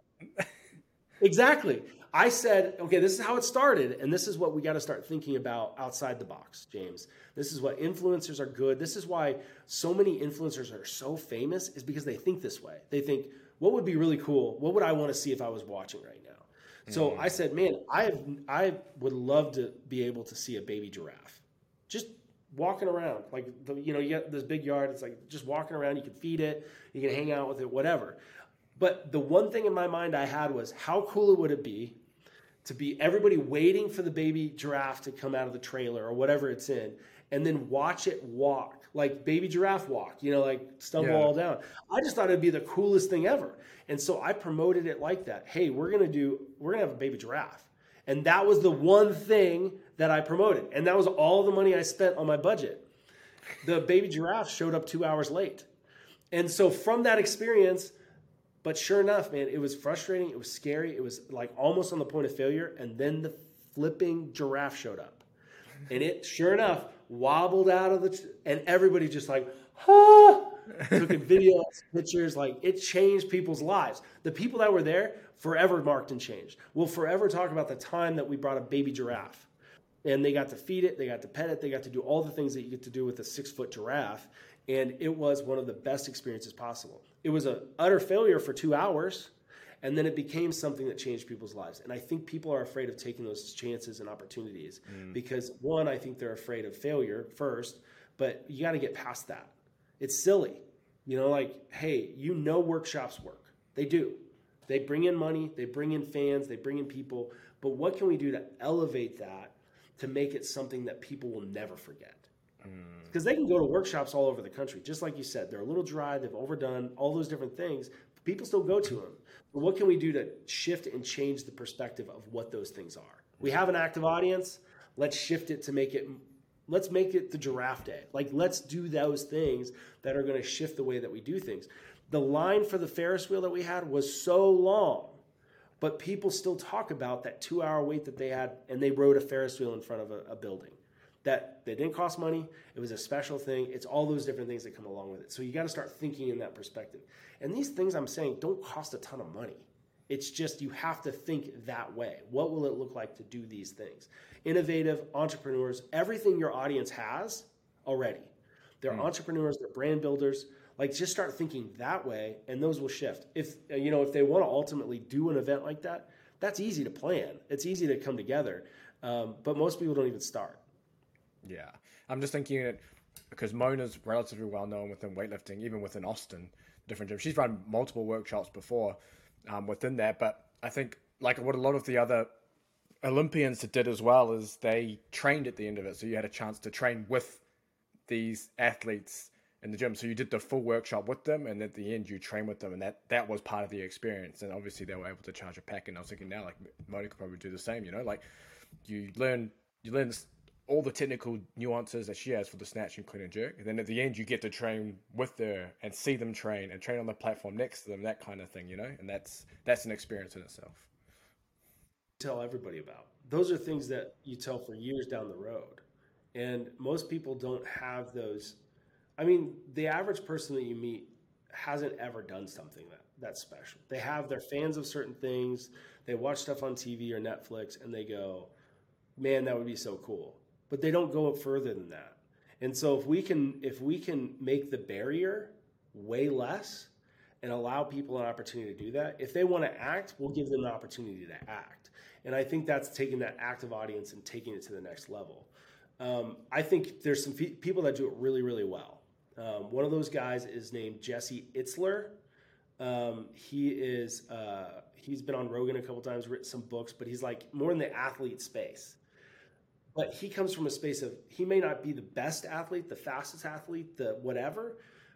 Exactly. I said, okay, this is how it started, and this is what we got to start thinking about outside the box, James. This is what influencers are good. This is why so many influencers are so famous, is because they think this way. They think, what would be really cool? What would I want to see if I was watching right now? Mm. So I said, man, I have, I would love to be able to see a baby giraffe just walking around. Like, the, you know, you got this big yard. It's like just walking around. You can feed it. You can hang out with it, whatever. But the one thing in my mind I had was, how cool would it be to be everybody waiting for the baby giraffe to come out of the trailer or whatever it's in, and then watch it walk, like baby giraffe walk, you know, like stumble yeah. all down. I just thought it'd be the coolest thing ever. And so I promoted it like that. Hey, we're going to do, we're going to have a baby giraffe. And that was the one thing that I promoted. And that was all the money I spent on my budget. The baby giraffe showed up two hours late. And so from that experience, but sure enough, man, it was frustrating. It was scary. It was like almost on the point of failure. And then the flipping giraffe showed up. And it, sure enough, wobbled out of the, t- and everybody just like, ah, took a video, pictures. Like, it changed people's lives. The people that were there forever marked and changed. We'll forever talk about the time that we brought a baby giraffe. And they got to feed it. They got to pet it. They got to do all the things that you get to do with a six-foot giraffe. And it was one of the best experiences possible. It was an utter failure for two hours, and then it became something that changed people's lives. And I think people are afraid of taking those chances and opportunities mm. because, one, I think they're afraid of failure first, but you got to get past that. It's silly. You know, like, hey, you know workshops work. They do. They bring in money. They bring in fans. They bring in people. But what can we do to elevate that to make it something that people will never forget? Because they can go to workshops all over the country. Just like you said, they're a little dry, they've overdone all those different things. People still go to them. But what can we do to shift and change the perspective of what those things are? We have an active audience. Let's shift it to make it, let's make it the giraffe day. Like, let's do those things that are going to shift the way that we do things. The line for the Ferris wheel that we had was so long, but people still talk about that two-hour wait that they had, and they rode a Ferris wheel in front of a, a building. That they didn't cost money. It was a special thing. It's all those different things that come along with it. So you got to start thinking in that perspective. And these things I'm saying don't cost a ton of money. It's just you have to think that way. What will it look like to do these things? Innovative entrepreneurs, everything your audience has already. They're mm. entrepreneurs, they're brand builders. Like, just start thinking that way, and those will shift. If you know, if they want to ultimately do an event like that, that's easy to plan. It's easy to come together. Um, but most people don't even start.
Yeah, I'm just thinking it because Mona's relatively well known within weightlifting, even within Austin, different gyms. She's run multiple workshops before um, within that, but I think like what a lot of the other Olympians did as well is they trained at the end of it. So you had a chance to train with these athletes in the gym. So you did the full workshop with them, and at the end you train with them, and that, that was part of the experience. And obviously they were able to charge a pack. And I was thinking now, like Mona could probably do the same, you know, like you learn, you learn all the technical nuances that she has for the snatch and clean and jerk. And then at the end you get to train with her and see them train and train on the platform next to them, that kind of thing, you know, and that's, that's an experience in itself.
Tell everybody about. Those are things that you tell for years down the road. And most people don't have those. I mean, the average person that you meet hasn't ever done something that that's special. They have, they're fans of certain things. They watch stuff on T V or Netflix and they go, man, that would be so cool. But they don't go up further than that. And so if we can, if we can make the barrier way less and allow people an opportunity to do that, if they want to act, we'll give them the opportunity to act. And I think that's taking that active audience and taking it to the next level. Um, I think there's some fe- people that do it really, really well. Um, one of those guys is named Jesse Itzler. Um, he is, uh, he's been on Rogan a couple times, written some books, but he's like more in the athlete space. But he comes from a space of, he may not be the best athlete, the fastest athlete, the whatever.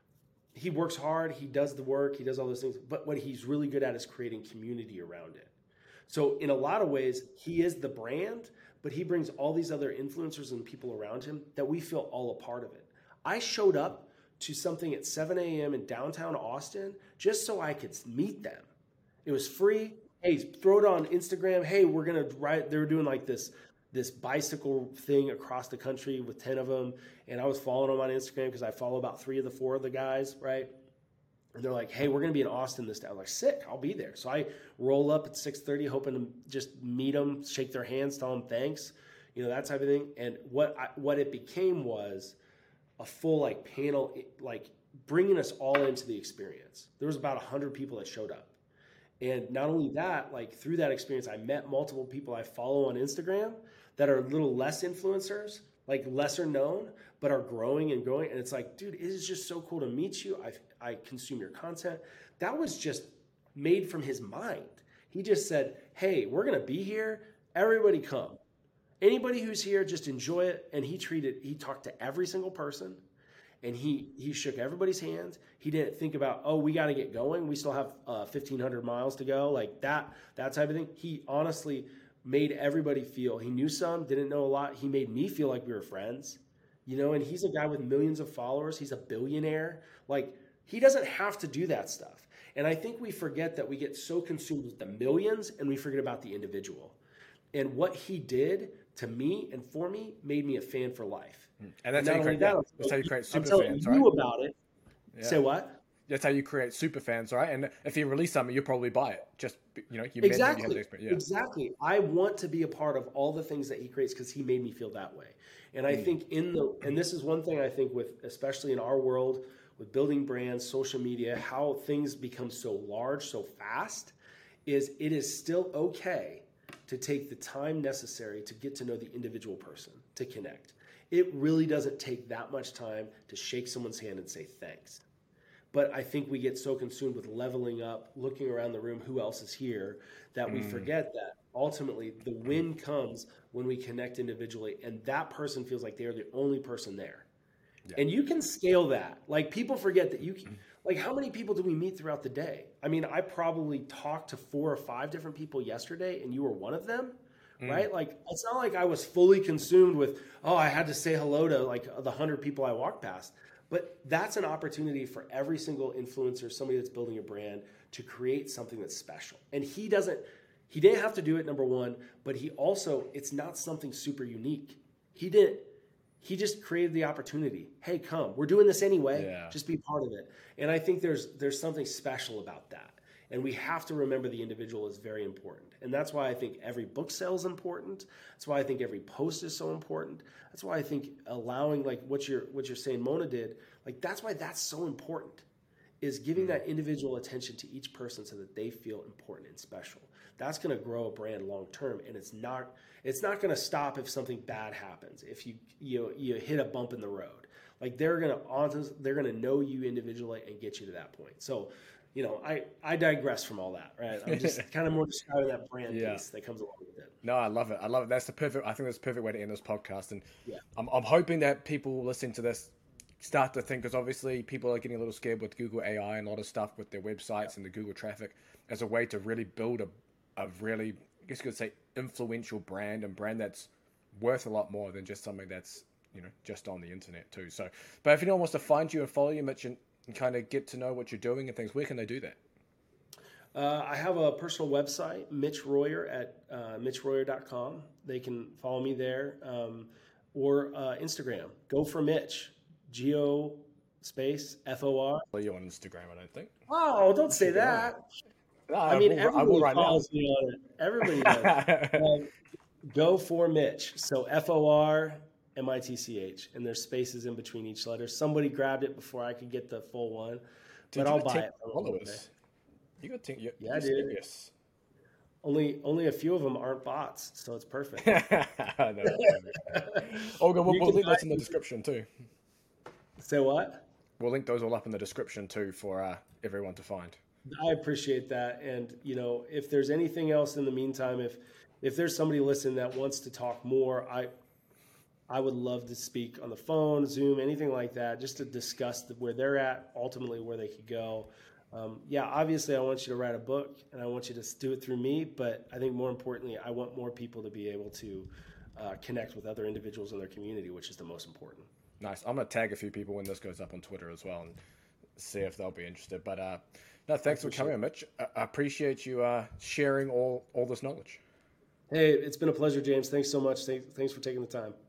He works hard, he does the work, he does all those things. But what he's really good at is creating community around it. So in a lot of ways, he is the brand, but he brings all these other influencers and people around him that we feel all a part of it. I showed up to something at seven a.m. in downtown Austin just so I could meet them. It was free. Hey, throw it on Instagram. Hey, we're going to ride. They were doing like this, this bicycle thing across the country with ten of them. And I was following them on Instagram because I follow about three of the four of the guys, right? And they're like, hey, we're going to be in Austin this day. I'm like, sick, I'll be there. So I roll up at six thirty, hoping to just meet them, shake their hands, tell them thanks, you know, that type of thing. And what I, what it became was a full like panel, like bringing us all into the experience. There was about one hundred people that showed up. And not only that, like through that experience, I met multiple people I follow on Instagram that are a little less influencers, like lesser known, but are growing and growing. And it's like, dude, it is just so cool to meet you. I I consume your content. That was just made from his mind. He just said, hey, we're going to be here. Everybody come. Anybody who's here, just enjoy it. And he treated, he talked to every single person and he, he shook everybody's hands. He didn't think about, oh, we got to get going. We still have uh, fifteen hundred miles to go. Like that, that type of thing. He honestly made everybody feel, he knew some, didn't know a lot. He made me feel like we were friends, you know, and he's a guy with millions of followers. He's a billionaire. Like, he doesn't have to do that stuff. And I think we forget that we get so consumed with the millions and we forget about the individual. And what he did to me and for me made me a fan for life.
And that's, and how, you create, that, that's how you create super
I'm
fans,
telling
right?
you about it. Yeah. Say what?
That's how you create super fans, right? And if you release something, you'll probably buy it. Just, you know, you
exactly.
You have the experience. Yeah.
Exactly. I want to be a part of all the things that he creates because he made me feel that way. And I mm. think in the, and this is one thing I think with, especially in our world, with building brands, social media, how things become so large, so fast, is it is still okay to take the time necessary to get to know the individual person, to connect. It really doesn't take that much time to shake someone's hand and say thanks. But I think we get so consumed with leveling up, looking around the room, who else is here, that we mm. forget that ultimately the win comes when we connect individually and that person feels like they are the only person there. Yeah. And you can scale that. Like people forget that you can, like how many people do we meet throughout the day? I mean, I probably talked to four or five different people yesterday and you were one of them, mm. right? Like it's not like I was fully consumed with, oh, I had to say hello to like the hundred people I walked past. But that's an opportunity for every single influencer, somebody that's building a brand, to create something that's special. And he doesn't, he didn't have to do it, number one, but he also, it's not something super unique. He didn't, He just created the opportunity. Hey, come. We're doing this anyway. Yeah. Just be part of it. And I think there's there's something special about that. And we have to remember the individual is very important. And that's why I think every book sale is important. That's why I think every post is so important. That's why I think allowing like what you're what you're saying Mona did, like that's why that's so important, is giving that individual attention to each person so that they feel important and special. That's going to grow a brand long term, and it's not it's not going to stop if something bad happens. If you you you hit a bump in the road, like they're going to they're going to know you individually and get you to that point. So, you know, I I digress from all that, right? I'm just kind of more describing that brand yeah. piece that comes along with it.
No, I love it. I love it. That's the perfect. I think that's the perfect way to end this podcast. And
yeah.
I'm I'm hoping that people listening to this start to think, because obviously people are getting a little scared with Google A I and a lot of stuff with their websites and the Google traffic, as a way to really build a, a really, I guess you could say, influential brand and brand that's worth a lot more than just something that's, you know, just on the internet too. So, but if anyone wants to find you and follow you, Mitch, and, and kind of get to know what you're doing and things, where can they do that?
Uh, I have a personal website, Mitch Royer at uh, mitch royer dot com. They can follow me there, um, or uh, Instagram. Go for Mitch, G O space F O R.
Follow you on Instagram, I don't think.
Oh, don't say that.
No,
I mean,
will,
everybody
right
follows now. me on it. Everybody does. um, go for Mitch. So F O R M I T C H, and there's spaces in between each letter. Somebody grabbed it before I could get the full one,
Did
but I'll buy it.
Followers? You got to think,
yeah, dude. Yes. Only, only a few of them aren't bots, so it's perfect.
no, Olga, we'll, we'll link those in the description too.
Say what?
We'll link those all up in the description too for uh, everyone to find.
I appreciate that, and you know, if there's anything else in the meantime, if if there's somebody listening that wants to talk more, I I would love to speak on the phone, Zoom, anything like that, just to discuss the, where they're at, ultimately where they could go. Um, yeah, obviously I want you to write a book and I want you to do it through me, but I think more importantly, I want more people to be able to uh, connect with other individuals in their community, which is the most important.
Nice. I'm going to tag a few people when this goes up on Twitter as well and see if they'll be interested. But uh, no, thanks for coming, Mitch. I, I appreciate you uh, sharing all, all this knowledge.
Hey, it's been a pleasure, James. Thanks so much. Thanks for taking the time.